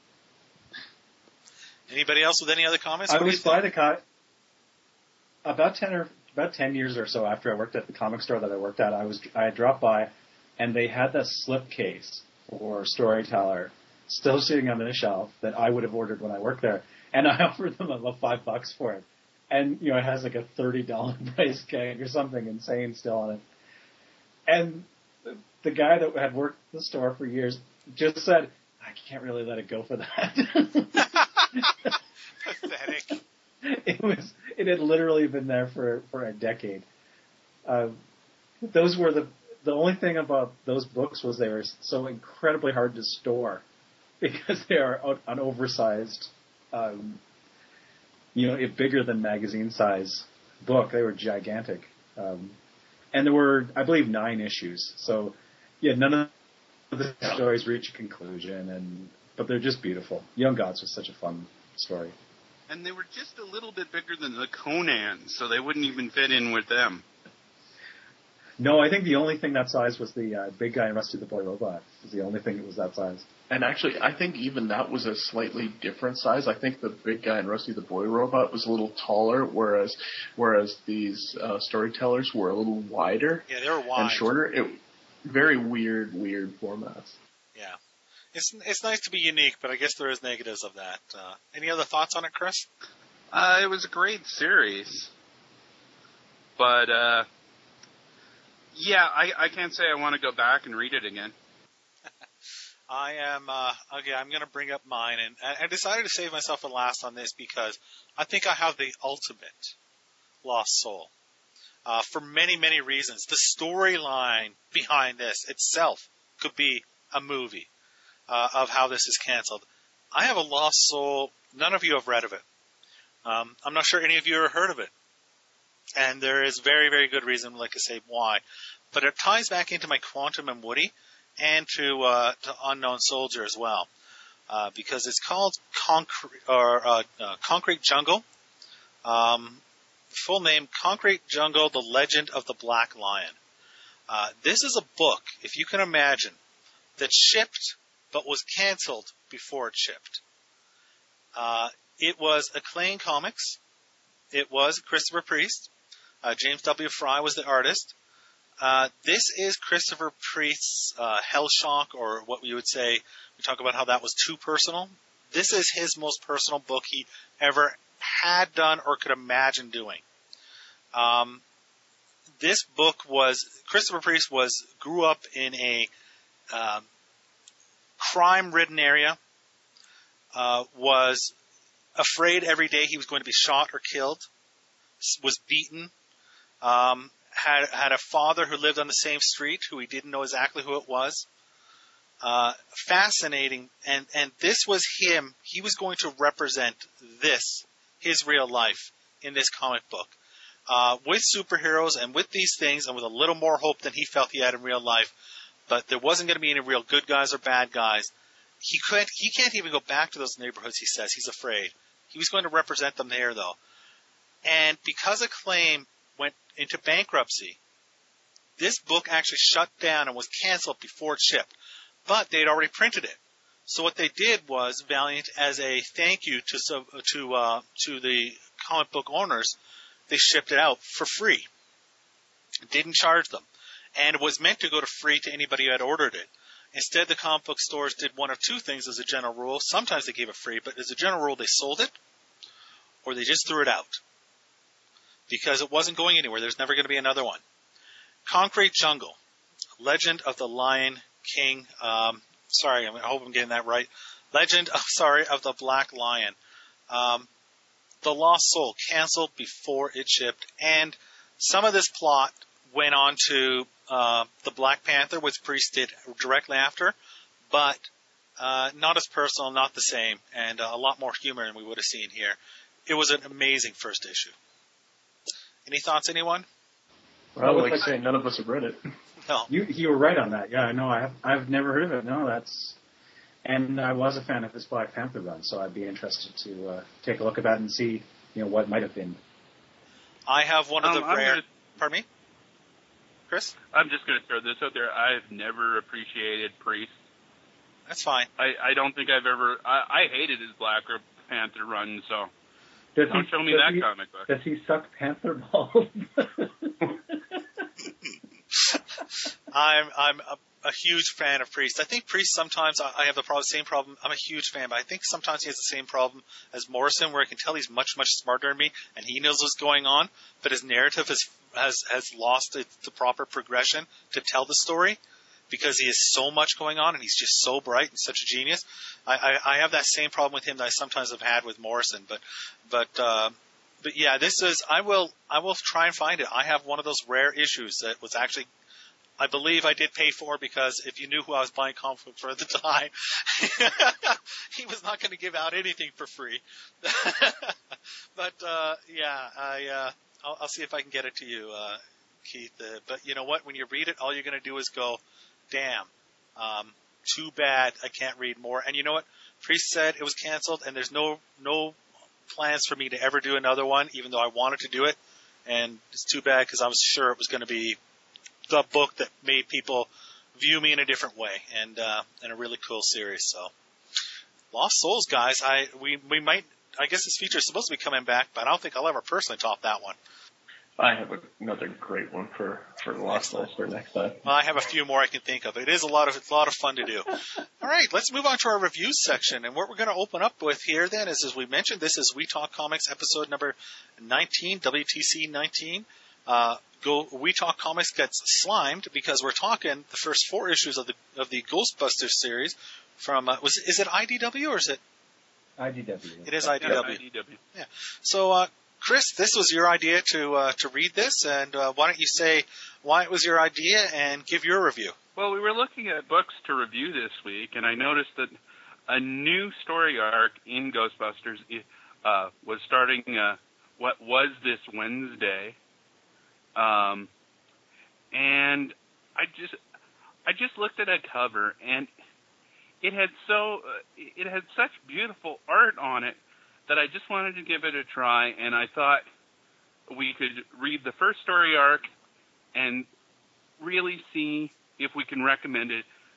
Anybody else with any other comments? I was by the about 10 years or so after I worked at the comic store that I worked at. I dropped by, and they had the slipcase for Storyteller still sitting on the shelf that I would have ordered when I worked there, and I offered them about $5 for it. And it has like a $30 price tag or something insane still on it. And the guy that had worked the store for years just said, "I can't really let it go for that." Pathetic. It had literally been there for a decade. Those were the only thing about those books was they were so incredibly hard to store because they are an oversized, bigger than magazine size book. They were gigantic. And there were, I believe, 9 issues. So, yeah, none of the stories reach a conclusion, but they're just beautiful. Young Gods was such a fun story. And they were just a little bit bigger than the Conan, so they wouldn't even fit in with them. No, I think the only thing that size was the big guy in Rusty the Boy Robot. It was the only thing that was that size. And actually, I think even that was a slightly different size. I think the big guy in Rusty the Boy Robot was a little taller, whereas these storytellers were a little wider. Yeah, they were wide and shorter. Very weird formats. Yeah, it's nice to be unique, but I guess there is negatives of that. Any other thoughts on it, Chris? It was a great series, but yeah, I can't say I want to go back and read it again. I am, okay, I'm going to bring up mine, and I decided to save myself for last on this because I think I have the ultimate Lost Soul. For many, many reasons. The storyline behind this itself could be a movie of how this is canceled. I have a Lost Soul. None of you have read of it. I'm not sure any of you have heard of it. And there is very, very good reason, like I say, why. But it ties back into my Quantum and Woody and to Unknown Soldier as well. Because it's called Concrete Jungle. Full name, Concrete Jungle, The Legend of the Black Lion. This is a book, if you can imagine, that shipped but was canceled before it shipped. It was Acclaim Comics. It was Christopher Priest. James W. Fry was the artist. This is Christopher Priest's Hellshock, or what we would say, we talk about how that was too personal. This is his most personal book he ever had done or could imagine doing. This book was, Christopher Priest grew up in a crime-ridden area, was afraid every day he was going to be shot or killed, was beaten, had a father who lived on the same street who he didn't know exactly who it was. Fascinating, and this was him. He was going to represent this, his real life, in this comic book. With superheroes and with these things and with a little more hope than he felt he had in real life. But there wasn't going to be any real good guys or bad guys. He can't even go back to those neighborhoods, he says. He's afraid. He was going to represent them there, though. And because Acclaim went into bankruptcy, this book actually shut down and was canceled before it shipped. But they'd already printed it. So what they did was, Valiant, as a thank you to the comic book owners, they shipped it out for free. Didn't charge them. And it was meant to go to free to anybody who had ordered it. Instead, the comic book stores did one of two things as a general rule. Sometimes they gave it free, but as a general rule, they sold it, or they just threw it out. Because it wasn't going anywhere. There's never going to be another one. Concrete Jungle, Legend of the Lion King. I hope I'm getting that right. Of the Black Lion. The Lost Soul, canceled before it shipped. And some of this plot went on to the Black Panther, which Priest did directly after, but not as personal, not the same, and a lot more humor than we would have seen here. It was an amazing first issue. Any thoughts, anyone? Well, like saying, none of us have read it. No. You were right on that. Yeah, no, I've never heard of it. No, and I was a fan of this Black Panther run, so I'd be interested to take a look at that and see, what might have been. I have one of the rare. Pardon me, Chris? I'm just going to throw this out there. I've never appreciated Priest. That's fine. I don't think I've ever. I hated his Black Panther run, so don't show me that comic book. Does he suck panther balls? I'm a huge fan of Priest. I think Priest sometimes, I have the same problem. I'm a huge fan, but I think sometimes he has the same problem as Morrison, where I can tell he's much, much smarter than me, and he knows what's going on, but his narrative has lost the proper progression to tell the story, because he has so much going on, and he's just so bright and such a genius. I have that same problem with him that I sometimes have had with Morrison, but yeah, this is, I will try and find it. I have one of those rare issues that was actually, I believe I did pay for, because if you knew who I was buying comic book for at the time, he was not going to give out anything for free. But yeah, I'll see if I can get it to you, Keith. But you know what? When you read it, all you're going to do is go, "Damn, Too bad I can't read more. And you know what? Priest said it was canceled, and there's no plans for me to ever do another one, even though I wanted to do it. And it's too bad because I was sure it was going to be the book that made people view me in a different way, and a really cool series. So, Lost Souls, guys. We might. I guess this feature is supposed to be coming back, but I don't think I'll ever personally top that one. I have another great one for Lost Souls for next time. Well, I have a few more I can think of. It is a lot of fun to do. All right, let's move on to our reviews section. And what we're going to open up with here then is, as we mentioned, this is We Talk Comics episode number 19, WTC 19. We Talk Comics gets slimed because we're talking the first 4 issues of the Ghostbusters series from is it IDW or is it IDW? It is IDW. Yeah. So Chris, this was your idea to read this, and why don't you say why it was your idea and give your review? Well, we were looking at books to review this week, and I noticed that a new story arc in Ghostbusters was starting what was this Wednesday, and I just looked at a cover, and it had such beautiful art on it that I just wanted to give it a try, and I thought we could read the first story arc and really see if we can recommend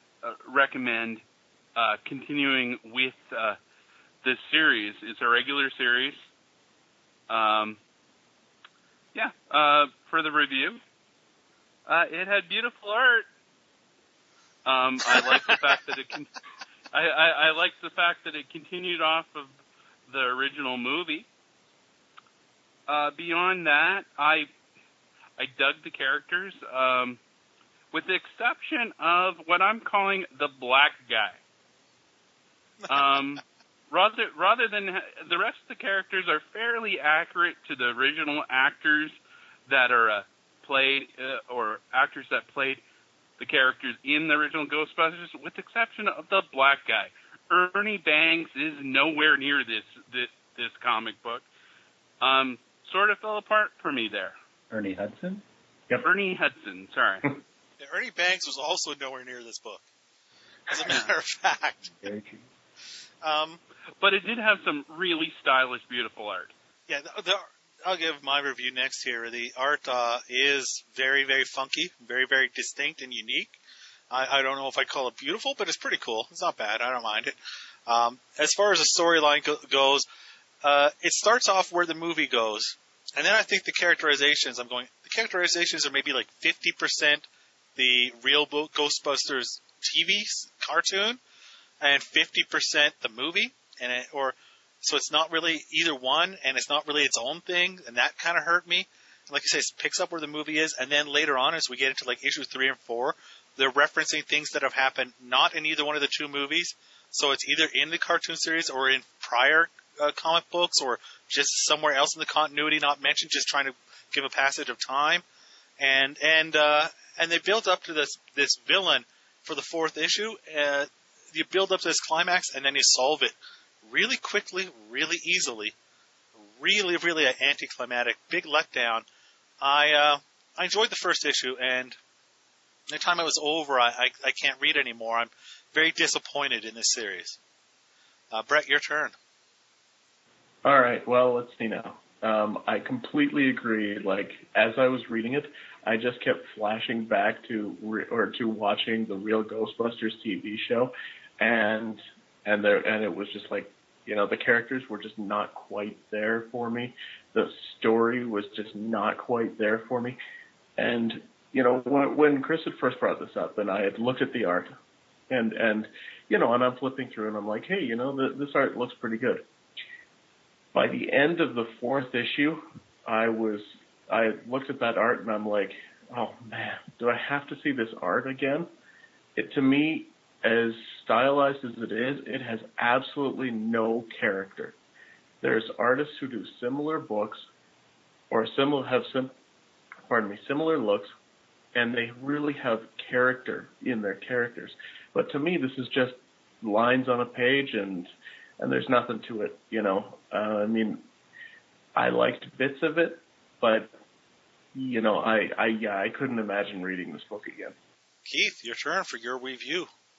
continuing with this series. It's a regular series. For the review, it had beautiful art. I like the fact that I like the fact that it continued off of the original movie. Beyond that, I dug the characters, with the exception of what I'm calling the black guy. Rather than the rest of the characters are fairly accurate to the original actors that are played or actors that played the characters in the original Ghostbusters, with the exception of the black guy. Ernie Banks is nowhere near this comic book. Sort of fell apart for me there. Ernie Hudson? Yep. Ernie Hudson, sorry. Yeah, Ernie Banks was also nowhere near this book, as a matter of fact. Very true. But it did have some really stylish, beautiful art. Yeah, I'll give my review next here. The art is very, very funky, very, very distinct and unique. I don't know if I'd call it beautiful, but it's pretty cool. It's not bad. I don't mind it. As far as the storyline goes, it starts off where the movie goes, and then I think the characterizations are maybe like 50% the real Ghostbusters TV cartoon, and 50% the movie, so it's not really either one, and it's not really its own thing, and that kind of hurt me. Like I say, it picks up where the movie is, and then later on, as we get into like issue 3 and 4, they're referencing things that have happened not in either one of the 2 movies, so it's either in the cartoon series or in prior comic books, or just somewhere else in the continuity not mentioned, just trying to give a passage of time, and they build up to this villain for the 4th issue. You build up to this climax, and then you solve it really quickly, really easily. Really, really an anticlimactic, big letdown. I enjoyed the first issue, and the time it was over, I can't read anymore. I'm very disappointed in this series. Brett, your turn. All right. Well, let's see now. I completely agree. Like, as I was reading it, I just kept flashing back to watching the real Ghostbusters TV show, and it was just like, the characters were just not quite there for me. The story was just not quite there for me. And, when Chris had first brought this up, and I had looked at the art, and I'm flipping through, and I'm like, hey, this art looks pretty good. By the end of the 4th issue, I looked at that art, and I'm like, oh, man, do I have to see this art again? To me, as stylized as it is, it has absolutely no character. There's artists who do similar books or similar looks, and they really have character in their characters. But to me, this is just lines on a page, and there's nothing to it, I liked bits of it, but, I couldn't imagine reading this book again. Keith, your turn for your review.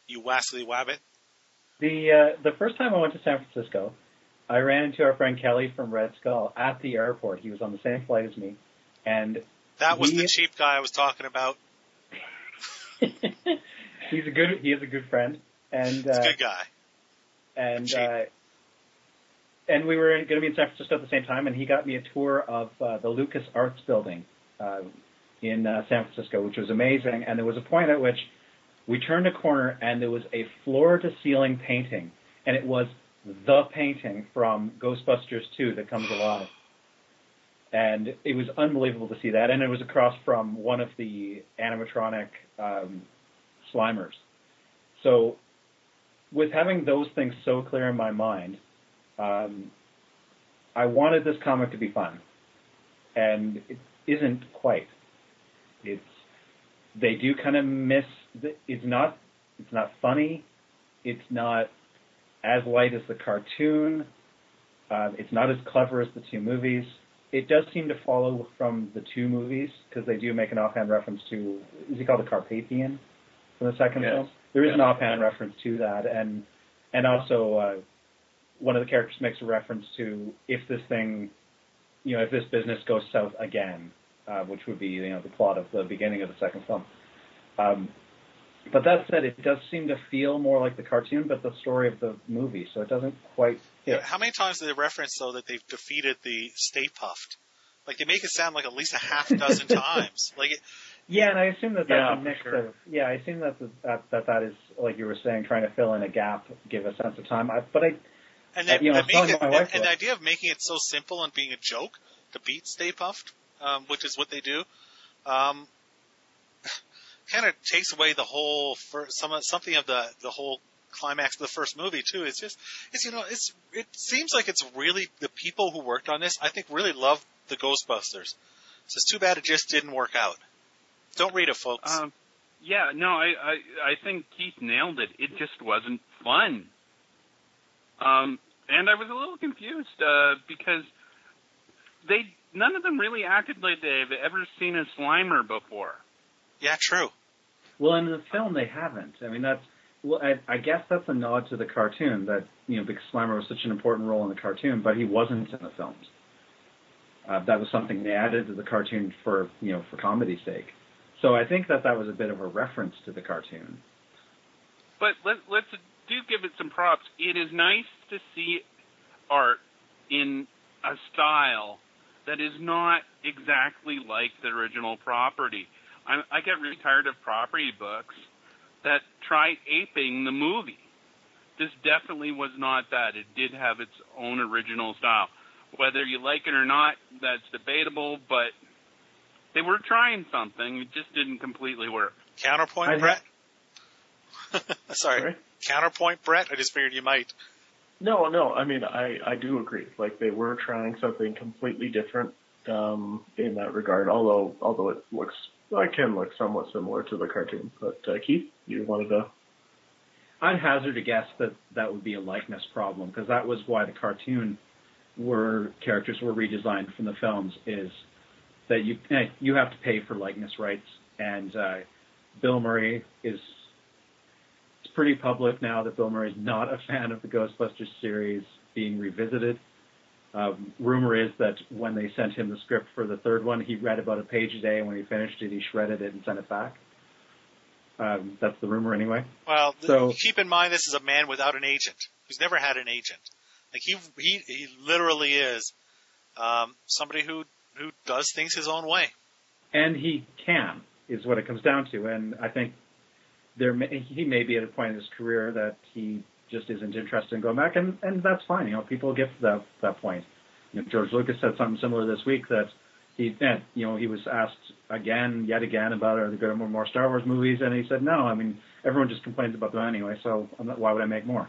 You wascally wabbit. The first time I went to San Francisco, I ran into our friend Kelly from Red Skull at the airport. He was on the same flight as me, and that was the cheap guy I was talking about. He is a good friend, and he's a good guy. And we were going to be in San Francisco at the same time, and he got me a tour of the Lucas Arts Building in San Francisco, which was amazing. And there was a point at which we turned a corner, and there was a floor-to-ceiling painting, and it was the painting from Ghostbusters 2 that comes alive. And it was unbelievable to see that, and it was across from one of the animatronic Slimers. So with having those things so clear in my mind, I wanted this comic to be fun, and it isn't quite. They do kind of miss. It's not funny. It's not as light as the cartoon. It's not as clever as the two movies. It does seem to follow from the two movies because they do make an offhand reference to. Is he called the Carpathian from the second film? There is an offhand reference to that, and also. One of the characters makes a reference to if this business goes south again, which would be, the plot of the beginning of the second film. But that said, it does seem to feel more like the cartoon, but the story of the movie, so it doesn't quite fit. Yeah, how many times do they reference, though, that they've defeated the Stay Puft? Like, they make it sound like at least a half dozen times. Yeah, and I assume that's a mix of. Yeah, I assume that is, like you were saying, trying to fill in a gap, give a sense of time. And the idea of making it so simple and being a joke to beat Stay Puft, which is what they do, kind of takes away the whole something of the whole climax of the first movie too. It seems like it's really the people who worked on this. I think really loved the Ghostbusters. So it's too bad it just didn't work out. Don't read it, folks. I think Keith nailed it. It just wasn't fun. And I was a little confused because none of them really acted like they've ever seen a Slimer before. Yeah, true. Well, in the film they haven't. I mean, I guess that's a nod to the cartoon that because Slimer was such an important role in the cartoon, but he wasn't in the films. That was something they added to the cartoon for comedy's sake. So I think that was a bit of a reference to the cartoon. But let's do give it some props. It is nice to see art in a style that is not exactly like the original property. I get really tired of property books that try aping the movie. This definitely was not that. It did have its own original style. Whether you like it or not, that's debatable, but they were trying something. It just didn't completely work. Counterpoint, Brett? Sorry. Counterpoint, Brett? I just figured you might. No. I mean, I do agree. Like, they were trying something completely different in that regard, although it can look somewhat similar to the cartoon. But, Keith, you wanted to... I'd hazard a guess that would be a likeness problem, because that was why the cartoon characters were redesigned from the films, is that you have to pay for likeness rights, and Bill Murray it's pretty public now that Bill Murray is not a fan of the Ghostbusters series being revisited. Rumor is that when they sent him the script for the third one, he read about a page a day, and when he finished it, he shredded it and sent it back. That's the rumor anyway. Well, keep in mind this is a man without an agent. He's never had an agent. Like he literally is somebody who does things his own way. And he can, is what it comes down to. And I think he may be at a point in his career that he just isn't interested in going back, and that's fine. People get to that point. George Lucas said something similar this week that he was asked yet again about are there going to be more Star Wars movies, and he said no. I mean, everyone just complains about them anyway, so why would I make more?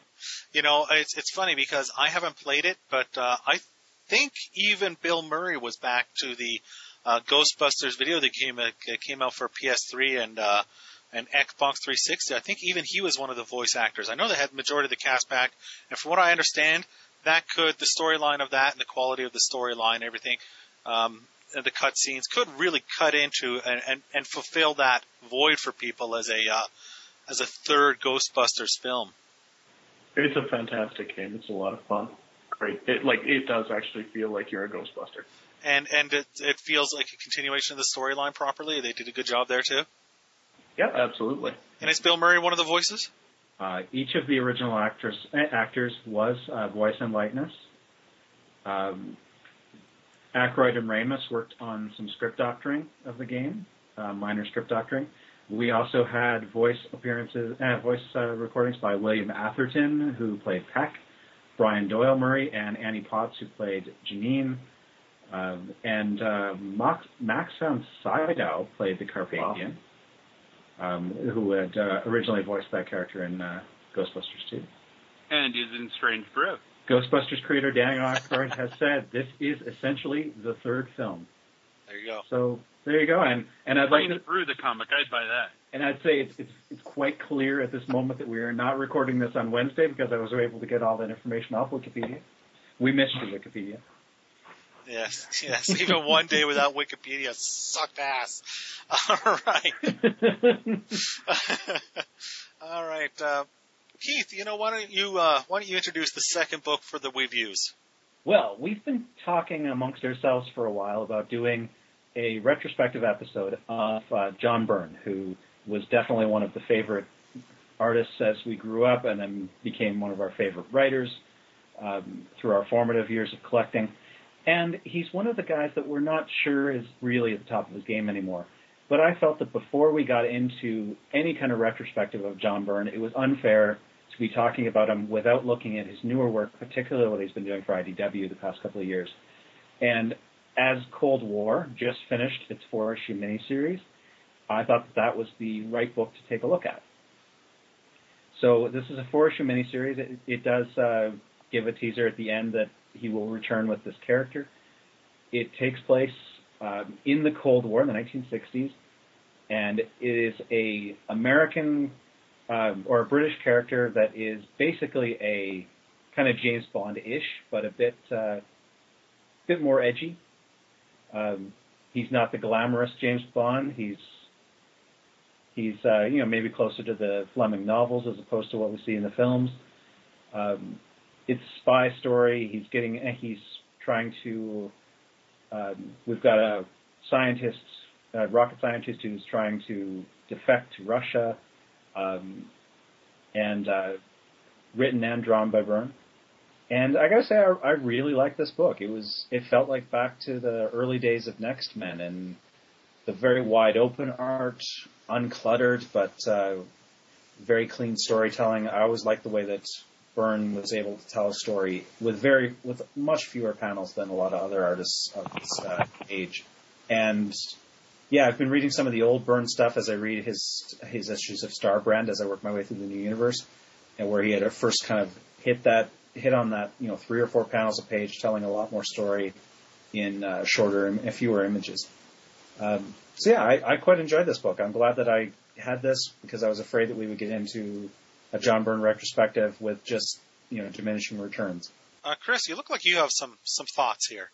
It's funny because I haven't played it, but I think even Bill Murray was back to the Ghostbusters video that came out for PS3 and Xbox 360. I think even he was one of the voice actors. I know they had the majority of the cast back, and from what I understand, the storyline of that and the quality of the storyline, everything, and the cutscenes could really cut into and fulfill that void for people as as a third Ghostbusters film. It's a fantastic game. It's a lot of fun. Great. It does actually feel like you're a Ghostbuster. And it feels like a continuation of the storyline properly. They did a good job there too. Yeah, absolutely. And is Bill Murray one of the voices? Each of the original actors was voice and likeness. Aykroyd and Ramis worked on some script doctoring of the game, minor script doctoring. We also had voice recordings by William Atherton, who played Peck, Brian Doyle Murray, and Annie Potts, who played Janine, and Max von Sydow played the Carpathian, who had originally voiced that character in Ghostbusters 2. And is in Strange Brew. Ghostbusters creator Daniel Aykroyd has said this is essentially the third film. There you go. So there you go. And I'd like to Brew the comic. I'd buy that. And I'd say it's quite clear at this moment that we are not recording this on Wednesday because I was able to get all that information off Wikipedia. We missed you, Wikipedia. Yes. Even one day without Wikipedia sucked ass. All right. All right. Keith, why don't you introduce the second book for the reviews? Well, we've been talking amongst ourselves for a while about doing a retrospective episode of John Byrne, who was definitely one of the favorite artists as we grew up and then became one of our favorite writers through our formative years of collecting. And he's one of the guys that we're not sure is really at the top of his game anymore. But I felt that before we got into any kind of retrospective of John Byrne, it was unfair to be talking about him without looking at his newer work, particularly what he's been doing for IDW the past couple of years. And as Cold War just finished its 4-issue miniseries, I thought that was the right book to take a look at. So this is a 4-issue miniseries. It does give a teaser at the end that he will return with this character. It takes place in the Cold War in the 1960s, and it is a American or a British character that is basically a kind of James Bond-ish, but a bit more edgy. He's not the glamorous James Bond. He's maybe closer to the Fleming novels as opposed to what we see in the films. It's a spy story. He's trying to. We've got a rocket scientist who's trying to defect to Russia, and written and drawn by Byrne. And I gotta say, I really like this book. It felt like back to the early days of Next Men and the very wide open art, uncluttered but very clean storytelling. I always liked the way that Byrne was able to tell a story with much fewer panels than a lot of other artists of this age. And yeah, I've been reading some of the old Byrne stuff as I read his issues of Starbrand as I work my way through the New Universe, and where he had first kind of hit on that 3 or 4 panels a page, telling a lot more story in shorter and fewer images. So yeah, I quite enjoyed this book. I'm glad that I had this because I was afraid that we would get into a John Byrne retrospective with just diminishing returns. Chris, you look like you have some thoughts here.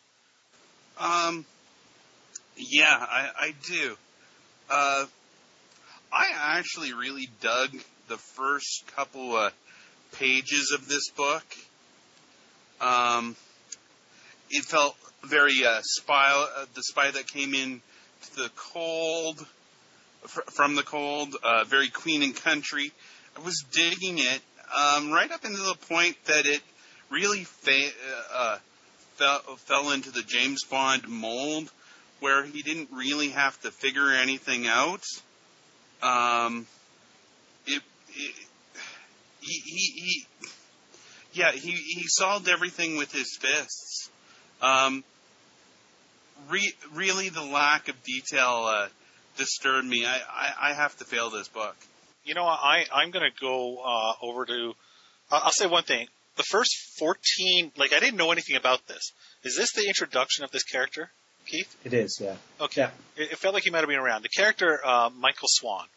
Yeah, I do. I actually really dug the first couple pages of this book. It felt very the spy that came in to the cold, from the cold, very Queen and Country. I was digging it right up into the point that it really fell into the James Bond mold, where he didn't really have to figure anything out. He solved everything with his fists. Really, the lack of detail disturbed me. I have to fail this book. I'm going to go over to. I'll say one thing. The first 14, I didn't know anything about this. Is this the introduction of this character, Keith? It is, yeah. Okay. Yeah. It felt like he might have been around. The character, Michael Swan.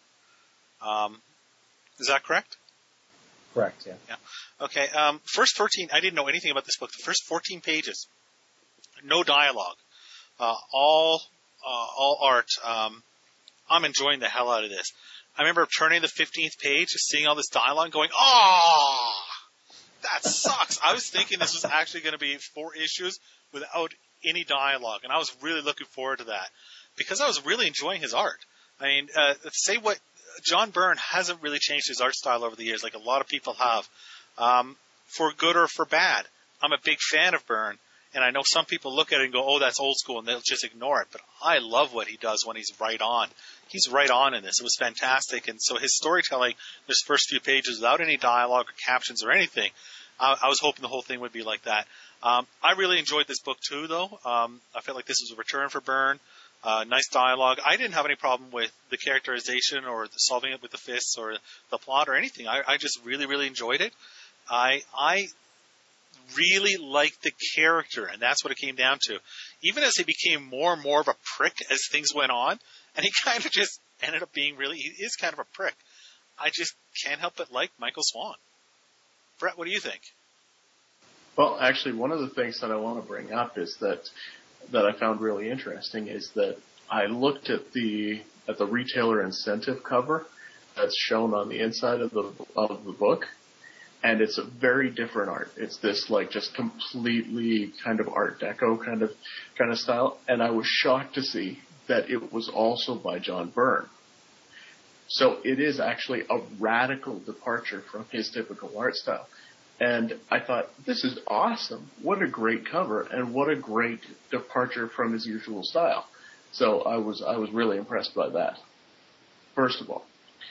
Is that correct? Correct, yeah. Yeah. Okay. First 14, I didn't know anything about this book. The first 14 pages, no dialogue, all art. I'm enjoying the hell out of this. I remember turning the 15th page, seeing all this dialogue, and going, "Oh, that sucks." I was thinking this was actually going to be 4 issues without any dialogue, and I was really looking forward to that because I was really enjoying his art. I mean, say what John Byrne hasn't really changed his art style over the years, like a lot of people have, for good or for bad. I'm a big fan of Byrne, and I know some people look at it and go, "Oh, that's old school," and they'll just ignore it. But I love what he does when he's right on. He's right on in this. It was fantastic, and so his storytelling, this first few pages, without any dialogue or captions or anything, I was hoping the whole thing would be like that. I really enjoyed this book too, though. I felt like this was a return for Byrne. Nice dialogue. I didn't have any problem with the characterization or the solving it with the fists or the plot or anything. I just really, really enjoyed it. I really liked the character, and that's what it came down to. Even as he became more and more of a prick as things went on, and he kind of just ended up being he is kind of a prick. I just can't help but like Michael Swan. Brett, what do you think? Well, actually, one of the things that I want to bring up is that I found really interesting is that I looked at the retailer incentive cover that's shown on the inside of the book, and it's a very different art. It's this like just completely kind of Art Deco kind of style, and I was shocked to see that it was also by John Byrne. So it is actually a radical departure from his typical art style. And I thought, this is awesome. What a great cover, and what a great departure from his usual style. So I was really impressed by that, first of all.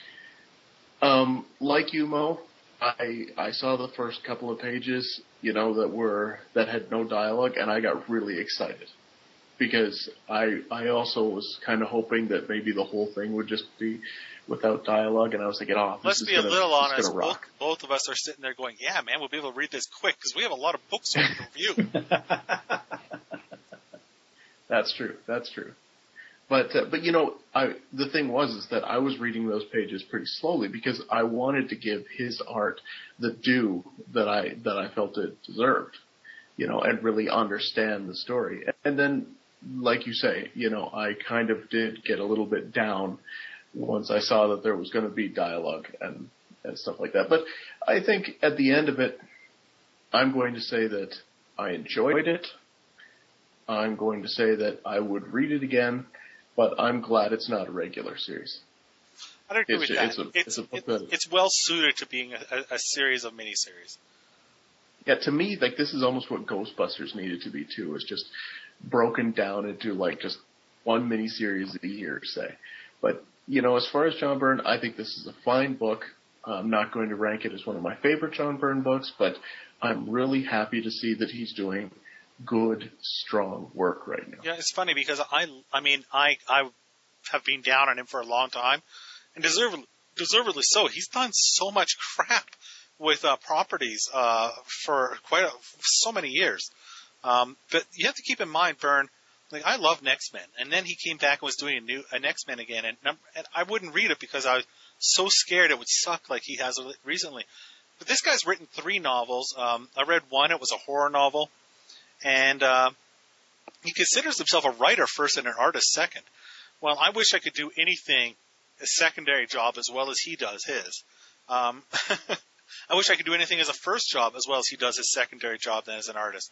Like you, Mo, I saw the first couple of pages, that had no dialogue, and I got really excited. Because I also was kind of hoping that maybe the whole thing would just be without dialogue, and I was thinking, let's be a little honest. Both of us are sitting there going, "Yeah, man, we'll be able to read this quick because we have a lot of books to review." That's true. But the thing was that I was reading those pages pretty slowly because I wanted to give his art the due that I felt it deserved, and really understand the story. And then, like you say, I kind of did get a little bit down once I saw that there was going to be dialogue and stuff like that. But I think at the end of it, I'm going to say that I enjoyed it. I'm going to say that I would read it again, but I'm glad it's not a regular series. I don't agree with that. It's well suited to being a series of miniseries. Yeah, to me, like, this is almost what Ghostbusters needed to be too. It's just broken down into like just one miniseries a year, say. But as far as John Byrne, I think this is a fine book. I'm not going to rank it as one of my favorite John Byrne books, but I'm really happy to see that he's doing good, strong work right now. Yeah, it's funny because I have been down on him for a long time, and deservedly so. He's done so much crap with properties for so many years. But you have to keep in mind, Byrne, like, I love X-Men, and then he came back and was doing an X-Men again, and I wouldn't read it because I was so scared it would suck like he has recently. But this guy's written 3 novels. I read one; it was a horror novel, and he considers himself a writer first and an artist second. Well, I wish I could do anything a secondary job as well as he does his. I wish I could do anything as a first job as well as he does his secondary job than as an artist.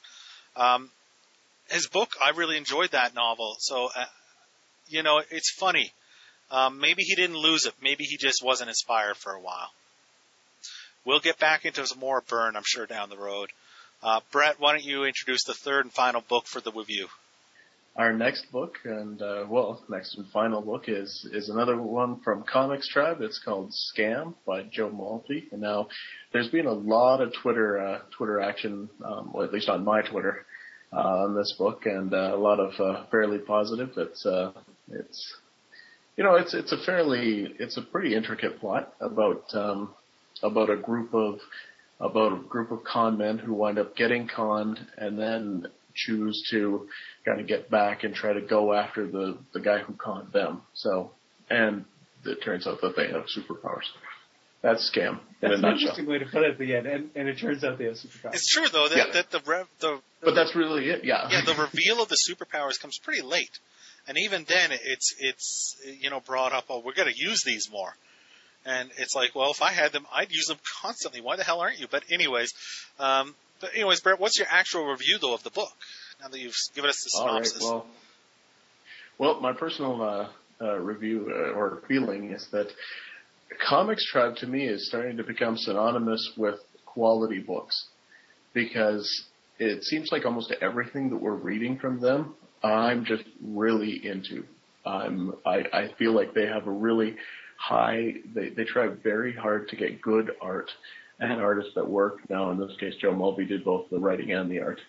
His book, I really enjoyed that novel. So, it's funny. Maybe he didn't lose it. Maybe he just wasn't inspired for a while. We'll get back into some more Byrne, I'm sure, down the road. Brett, why don't you introduce the third and final book for the review? Our next book, and next and final book is another one from Comics Tribe. It's called Scam by Joe Maltby. And now, there's been a lot of Twitter action, or at least on my Twitter, on this book, and a lot of fairly positive. It's a pretty intricate plot about a group of con men who wind up getting conned and then choose to kind of get back and try to go after the guy who conned them. So, and it turns out that they have superpowers. That's Scam in a nutshell. That's an interesting way to put it at the end, and it turns out they have superpowers. It's true though that but that's really it. Yeah. Yeah, the reveal of the superpowers comes pretty late, and even then it's brought up. Oh, we're going to use these more. And it's like, well, if I had them, I'd use them constantly. Why the hell aren't you? But anyways, Brett, what's your actual review though of the book? Now that you've given us the synopsis. All right. Well, my personal review or feeling is that Comics Tribe to me is starting to become synonymous with quality books, because it seems like almost everything that we're reading from them, I'm just really into. I feel like they have a really high. They try very hard to get good art and artists that work. Now, in this case, Joe Mulvey did both the writing and the art.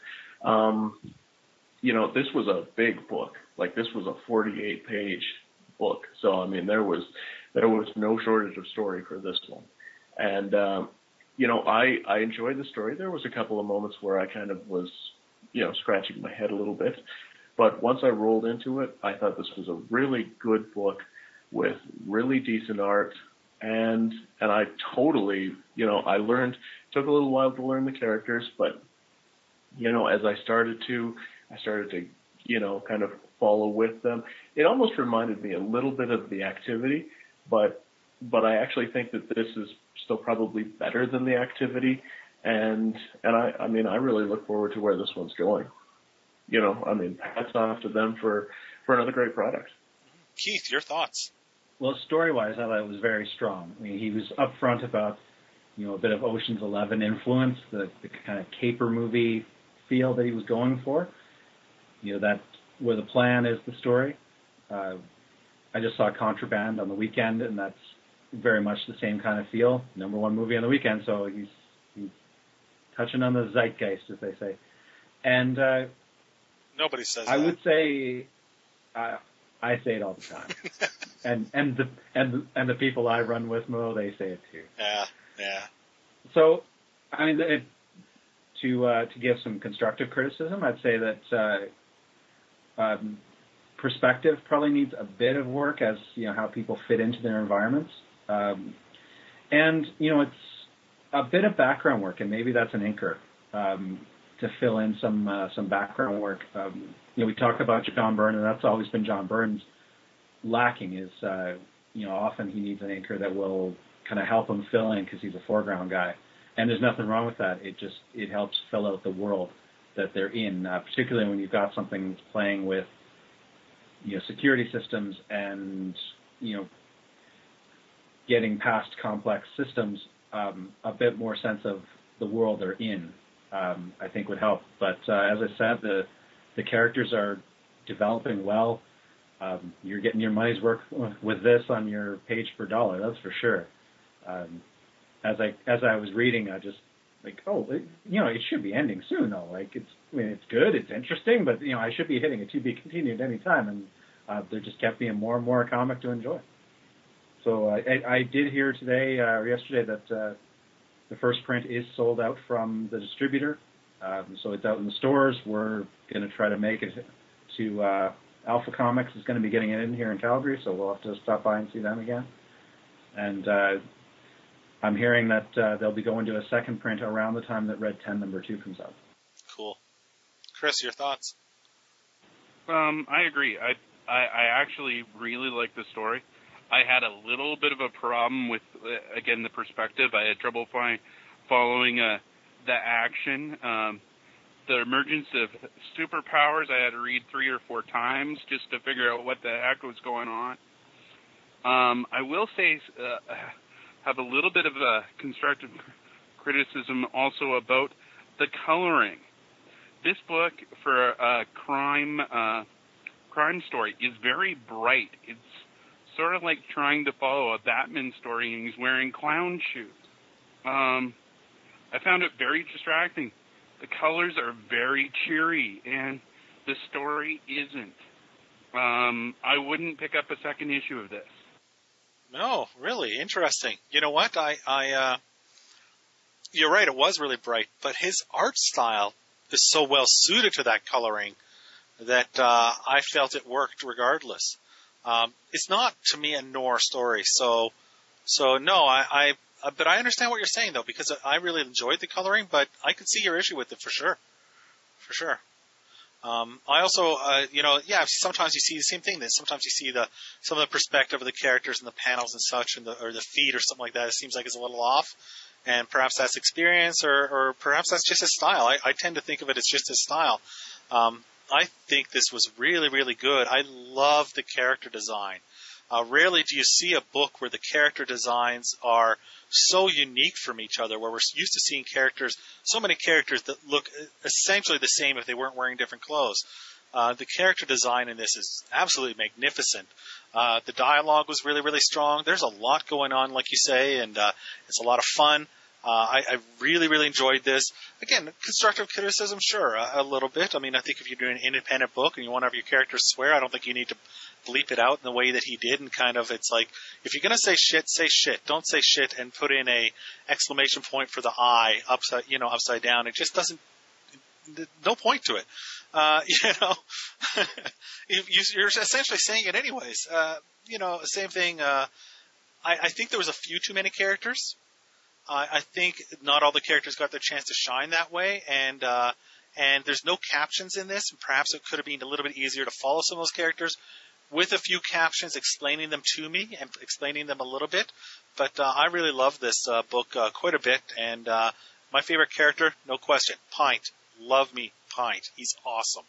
This was a big book. Like, this was a 48-page book. So, I mean, there was no shortage of story for this one. And, I enjoyed the story. There was a couple of moments where I kind of was, scratching my head a little bit. But once I rolled into it, I thought this was a really good book with really decent art. And I totally, I took a little while to learn the characters, but, as I started to, kind of follow with them. It almost reminded me a little bit of The Activity, but I actually think that this is still probably better than The Activity. And I mean, I really look forward to where this one's going. Hats off to them for another great product. Keith, your thoughts? Well, story-wise, I thought it was very strong. I mean, he was upfront about, a bit of Ocean's 11 influence, the kind of caper movie feel that he was going for. That where the plan is the story. I just saw Contraband on the weekend, and that's very much the same kind of feel. Number one movie on the weekend, so he's touching on the zeitgeist, as they say. And nobody says that. I would say, I say it all the time, and the people I run with, Mo, they say it too. Yeah. So, I mean, to give some constructive criticism, I'd say that perspective probably needs a bit of work as how people fit into their environments, and it's a bit of background work, and maybe that's an anchor to fill in some background work. We talk about John Byrne, and that's always been John Byrne's lacking is often he needs an anchor that will kind of help him fill in because he's a foreground guy, and there's nothing wrong with that. It helps fill out the world that they're in, particularly when you've got something that's playing with security systems and getting past complex systems. A bit more sense of the world they're in, I think would help. But as I said, the characters are developing well. You're getting your money's worth with this on your page per dollar, that's for sure. As I was reading, I just it should be ending soon though. It's good, it's interesting, but I should be hitting a to be continued any time, and there just kept being more and more a comic to enjoy. So I did hear today or yesterday that the first print is sold out from the distributor, so it's out in the stores. We're going to try to make it to Alpha Comics is going to be getting it in here in Calgary, so we'll have to stop by and see them again. And I'm hearing that they'll be going to a second print around the time that Red 10 #2 comes out. Cool. Chris, your thoughts? I agree. I actually really like the story. I had a little bit of a problem with, again, the perspective. I had trouble following the action. The emergence of superpowers, I had to read 3 or 4 times just to figure out what the heck was going on. I will say, have a little bit of a constructive criticism also about the coloring. This book for a crime story is very bright. It's sort of like trying to follow a Batman story and he's wearing clown shoes. I found it very distracting. The colors are very cheery and the story isn't. I wouldn't pick up a second issue of this. No, really interesting. You know what? You're right. It was really bright, but his art style is so well suited to that coloring that I felt it worked regardless. It's not to me a noir story, so no. But I understand what you're saying though, because I really enjoyed the coloring, but I could see your issue with it for sure. I also, sometimes you see the same thing. That sometimes you see some of the perspective of the characters in the panels and such, or the feet or something like that. It seems like it's a little off, and perhaps that's experience, or perhaps that's just his style. I tend to think of it as just his style. I think this was really, really good. I love the character design. Rarely do you see a book where the character designs are so unique from each other, where we're used to seeing so many characters that look essentially the same if they weren't wearing different clothes. The character design in this is absolutely magnificent. The dialogue was really, really strong. There's a lot going on, like you say, and it's a lot of fun. I really, really enjoyed this. Again, constructive criticism, sure, a little bit. I mean, I think if you're doing an independent book and you want to have your characters swear, I don't think you need to bleep it out in the way that he did. And kind of, it's like, if you're going to say shit, don't say shit and put in a exclamation point for the I upside down. It just doesn't, no point to it. You're essentially saying it anyways. Same thing. I think there was a few too many characters. I think not all the characters got their chance to shine that way, and there's no captions in this. Perhaps it could have been a little bit easier to follow some of those characters with a few captions explaining them to me and explaining them a little bit. But I really love this book quite a bit, and my favorite character, no question, Pint. Love me, Pint. He's awesome.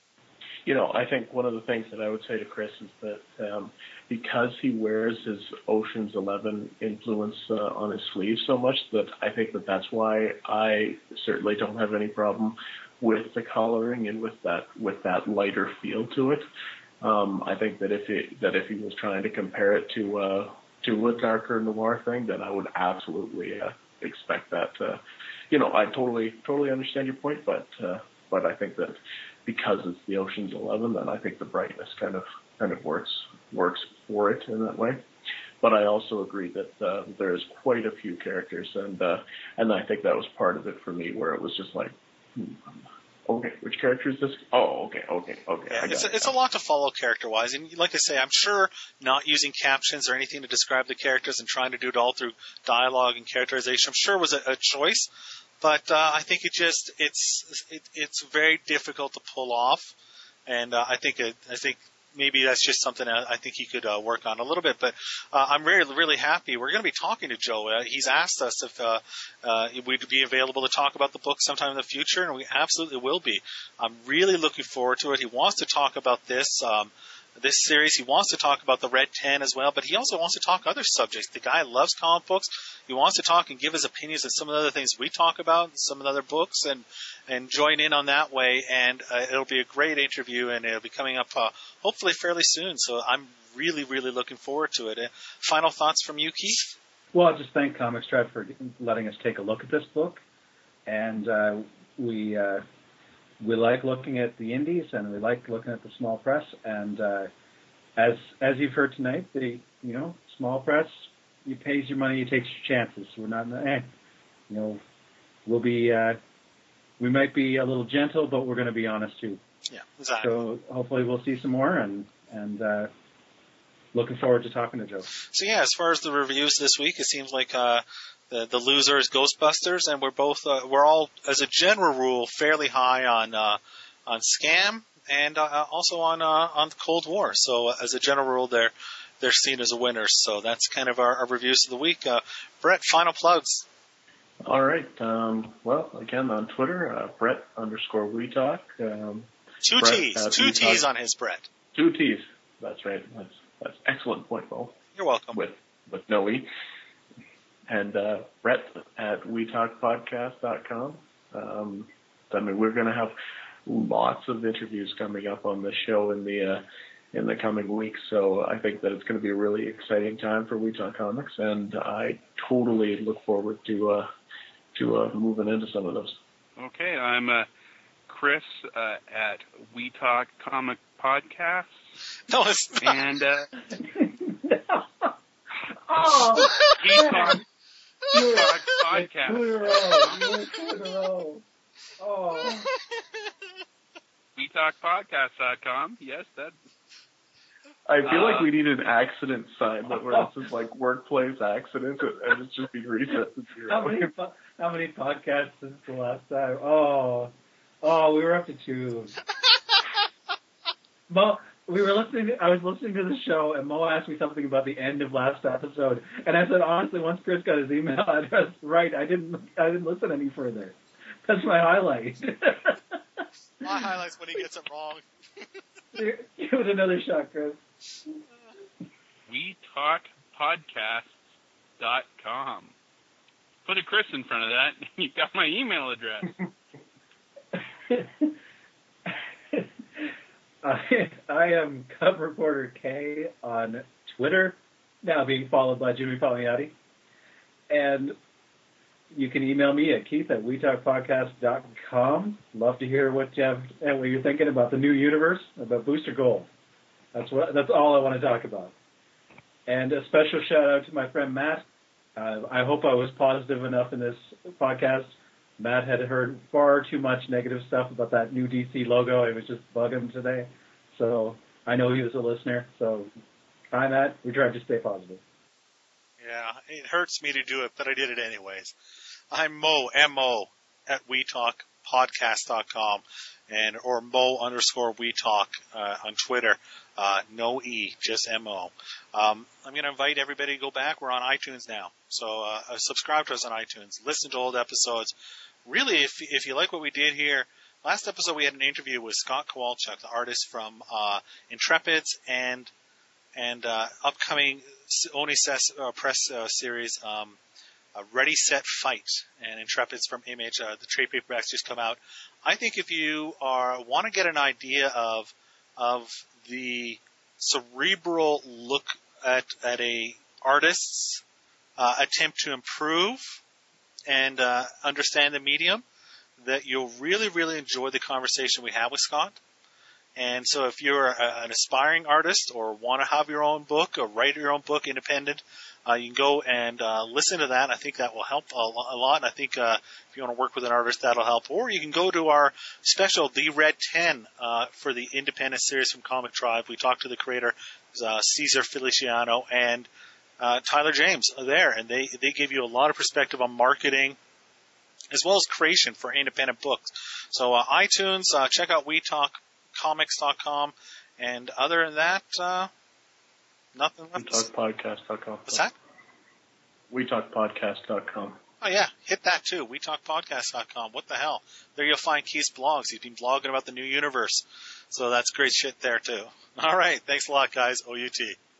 I think one of the things that I would say to Chris is that because he wears his Ocean's 11 influence on his sleeve so much, that I think that's why I certainly don't have any problem with the coloring and with that lighter feel to it. I think that if he was trying to compare it to a darker noir thing, then I would absolutely expect that. I totally understand your point, but I think that because it's the Ocean's 11, then I think the brightness kind of works for it in that way. But I also agree that there's quite a few characters, and I think that was part of it for me, where it was just like, okay, which character is this? Oh, okay. Yeah, it's a lot to follow character-wise, and like I say, I'm sure not using captions or anything to describe the characters and trying to do it all through dialogue and characterization, I'm sure was a choice. But I think it's very difficult to pull off, and I think maybe that's just something I think he could work on a little bit. But I'm really, really happy. We're going to be talking to Joe. He's asked us if we'd be available to talk about the book sometime in the future, and we absolutely will be. I'm really looking forward to it. He wants to talk about this series. He wants to talk about the Red 10 as well, but he also wants to talk other subjects. The guy loves comic books. He wants to talk and give his opinions on some of the other things we talk about, some of the other books, and join in on that way. And it'll be a great interview, and it'll be coming up hopefully fairly soon. So I'm really, really looking forward to it. Final thoughts from you, Keith? Well, I'll just thank Comixtrad for letting us take a look at this book. And we like looking at the indies, and we like looking at the small press. And as you've heard tonight, the small press, you pays your money, you takes your chances. We're not, we'll be, we might be a little gentle, but we're going to be honest too. Yeah, exactly. So hopefully we'll see some more, and looking forward to talking to Joe. So yeah, as far as the reviews this week, it seems like the loser is Ghostbusters, and we're all, as a general rule, fairly high on Scam and also on Cold War. So as a general rule, they're seen as a winner. So that's kind of our reviews of the week. Brett, final plugs. All right. Well, again, on Twitter, Brett_WeTalk. Two T's on his Brett. 2 T's. That's right. That's excellent point, Bo. You're welcome. With no E. And Brett at WeTalkPodcast.com. We're going to have lots of interviews coming up on this show in the coming weeks, so I think that it's going to be a really exciting time for We Talk Comics, and I totally look forward to moving into some of those. Okay, I'm Chris at We Talk Comic Podcast. No, it's not. And We Talk Podcast. 2 in a row. Oh. WeTalkPodcast.com. Yes, that. I feel like we need an accident sign that where it says like workplace accident and it's just being reset to 0. How many podcasts since the last time? Oh, we were up to 2. Mo, I was listening to the show, and Mo asked me something about the end of last episode, and I said, honestly, once Chris got his email address right, I didn't listen any further. That's my highlight. My highlight's when he gets it wrong. Give it another shot, Chris. WeTalkPodcasts.com. Put a Chris in front of that, and you got my email address. I am Cub Reporter K on Twitter, now being followed by Jimmy Palmiotti. And you can email me at keith@wetalkpodcast.com. Love to hear what you're thinking about the new universe, about Booster Gold. That's all I want to talk about. And a special shout out to my friend Matt. I hope I was positive enough in this podcast. Matt had heard far too much negative stuff about that new DC logo. It was just bugging him today. So I know he was a listener. So hi, Matt. We tried to stay positive. Yeah, it hurts me to do it, but I did it anyways. I'm Mo, M-O, at WeTalkPodcast.com, or Mo_WeTalk on Twitter. No E, just M-O. I'm going to invite everybody to go back. We're on iTunes now. So subscribe to us on iTunes. Listen to old episodes. Really, if you like what we did here, last episode we had an interview with Scott Kowalchuk, the artist from Intrepids and upcoming Oni Press series, Ready, Set, Fight, and Intrepids from Image. The trade paperbacks just come out. I think if you want to get an idea of the cerebral look at a artist's attempt to improve and understand the medium, that you'll really, really enjoy the conversation we have with Scott. And so if you're an aspiring artist or want to have your own book or write your own book independent, you can go and listen to that. I think that will help a lot. And I think if you want to work with an artist, that'll help. Or you can go to our special, The Red 10, for the independent series from Comic Tribe. We talked to the creator, Cesar Feliciano, and Tyler James there. And they give you a lot of perspective on marketing as well as creation for independent books. So iTunes, check out WeTalkComics.com, and other than that, nothing left. WeTalkPodcast.com. What's that? WeTalkPodcast.com. Oh yeah, hit that too. WeTalkPodcast.com. What the hell? There you'll find Keith's blogs. He's been blogging about the new universe, so that's great shit there too. All right, thanks a lot, guys. OUT.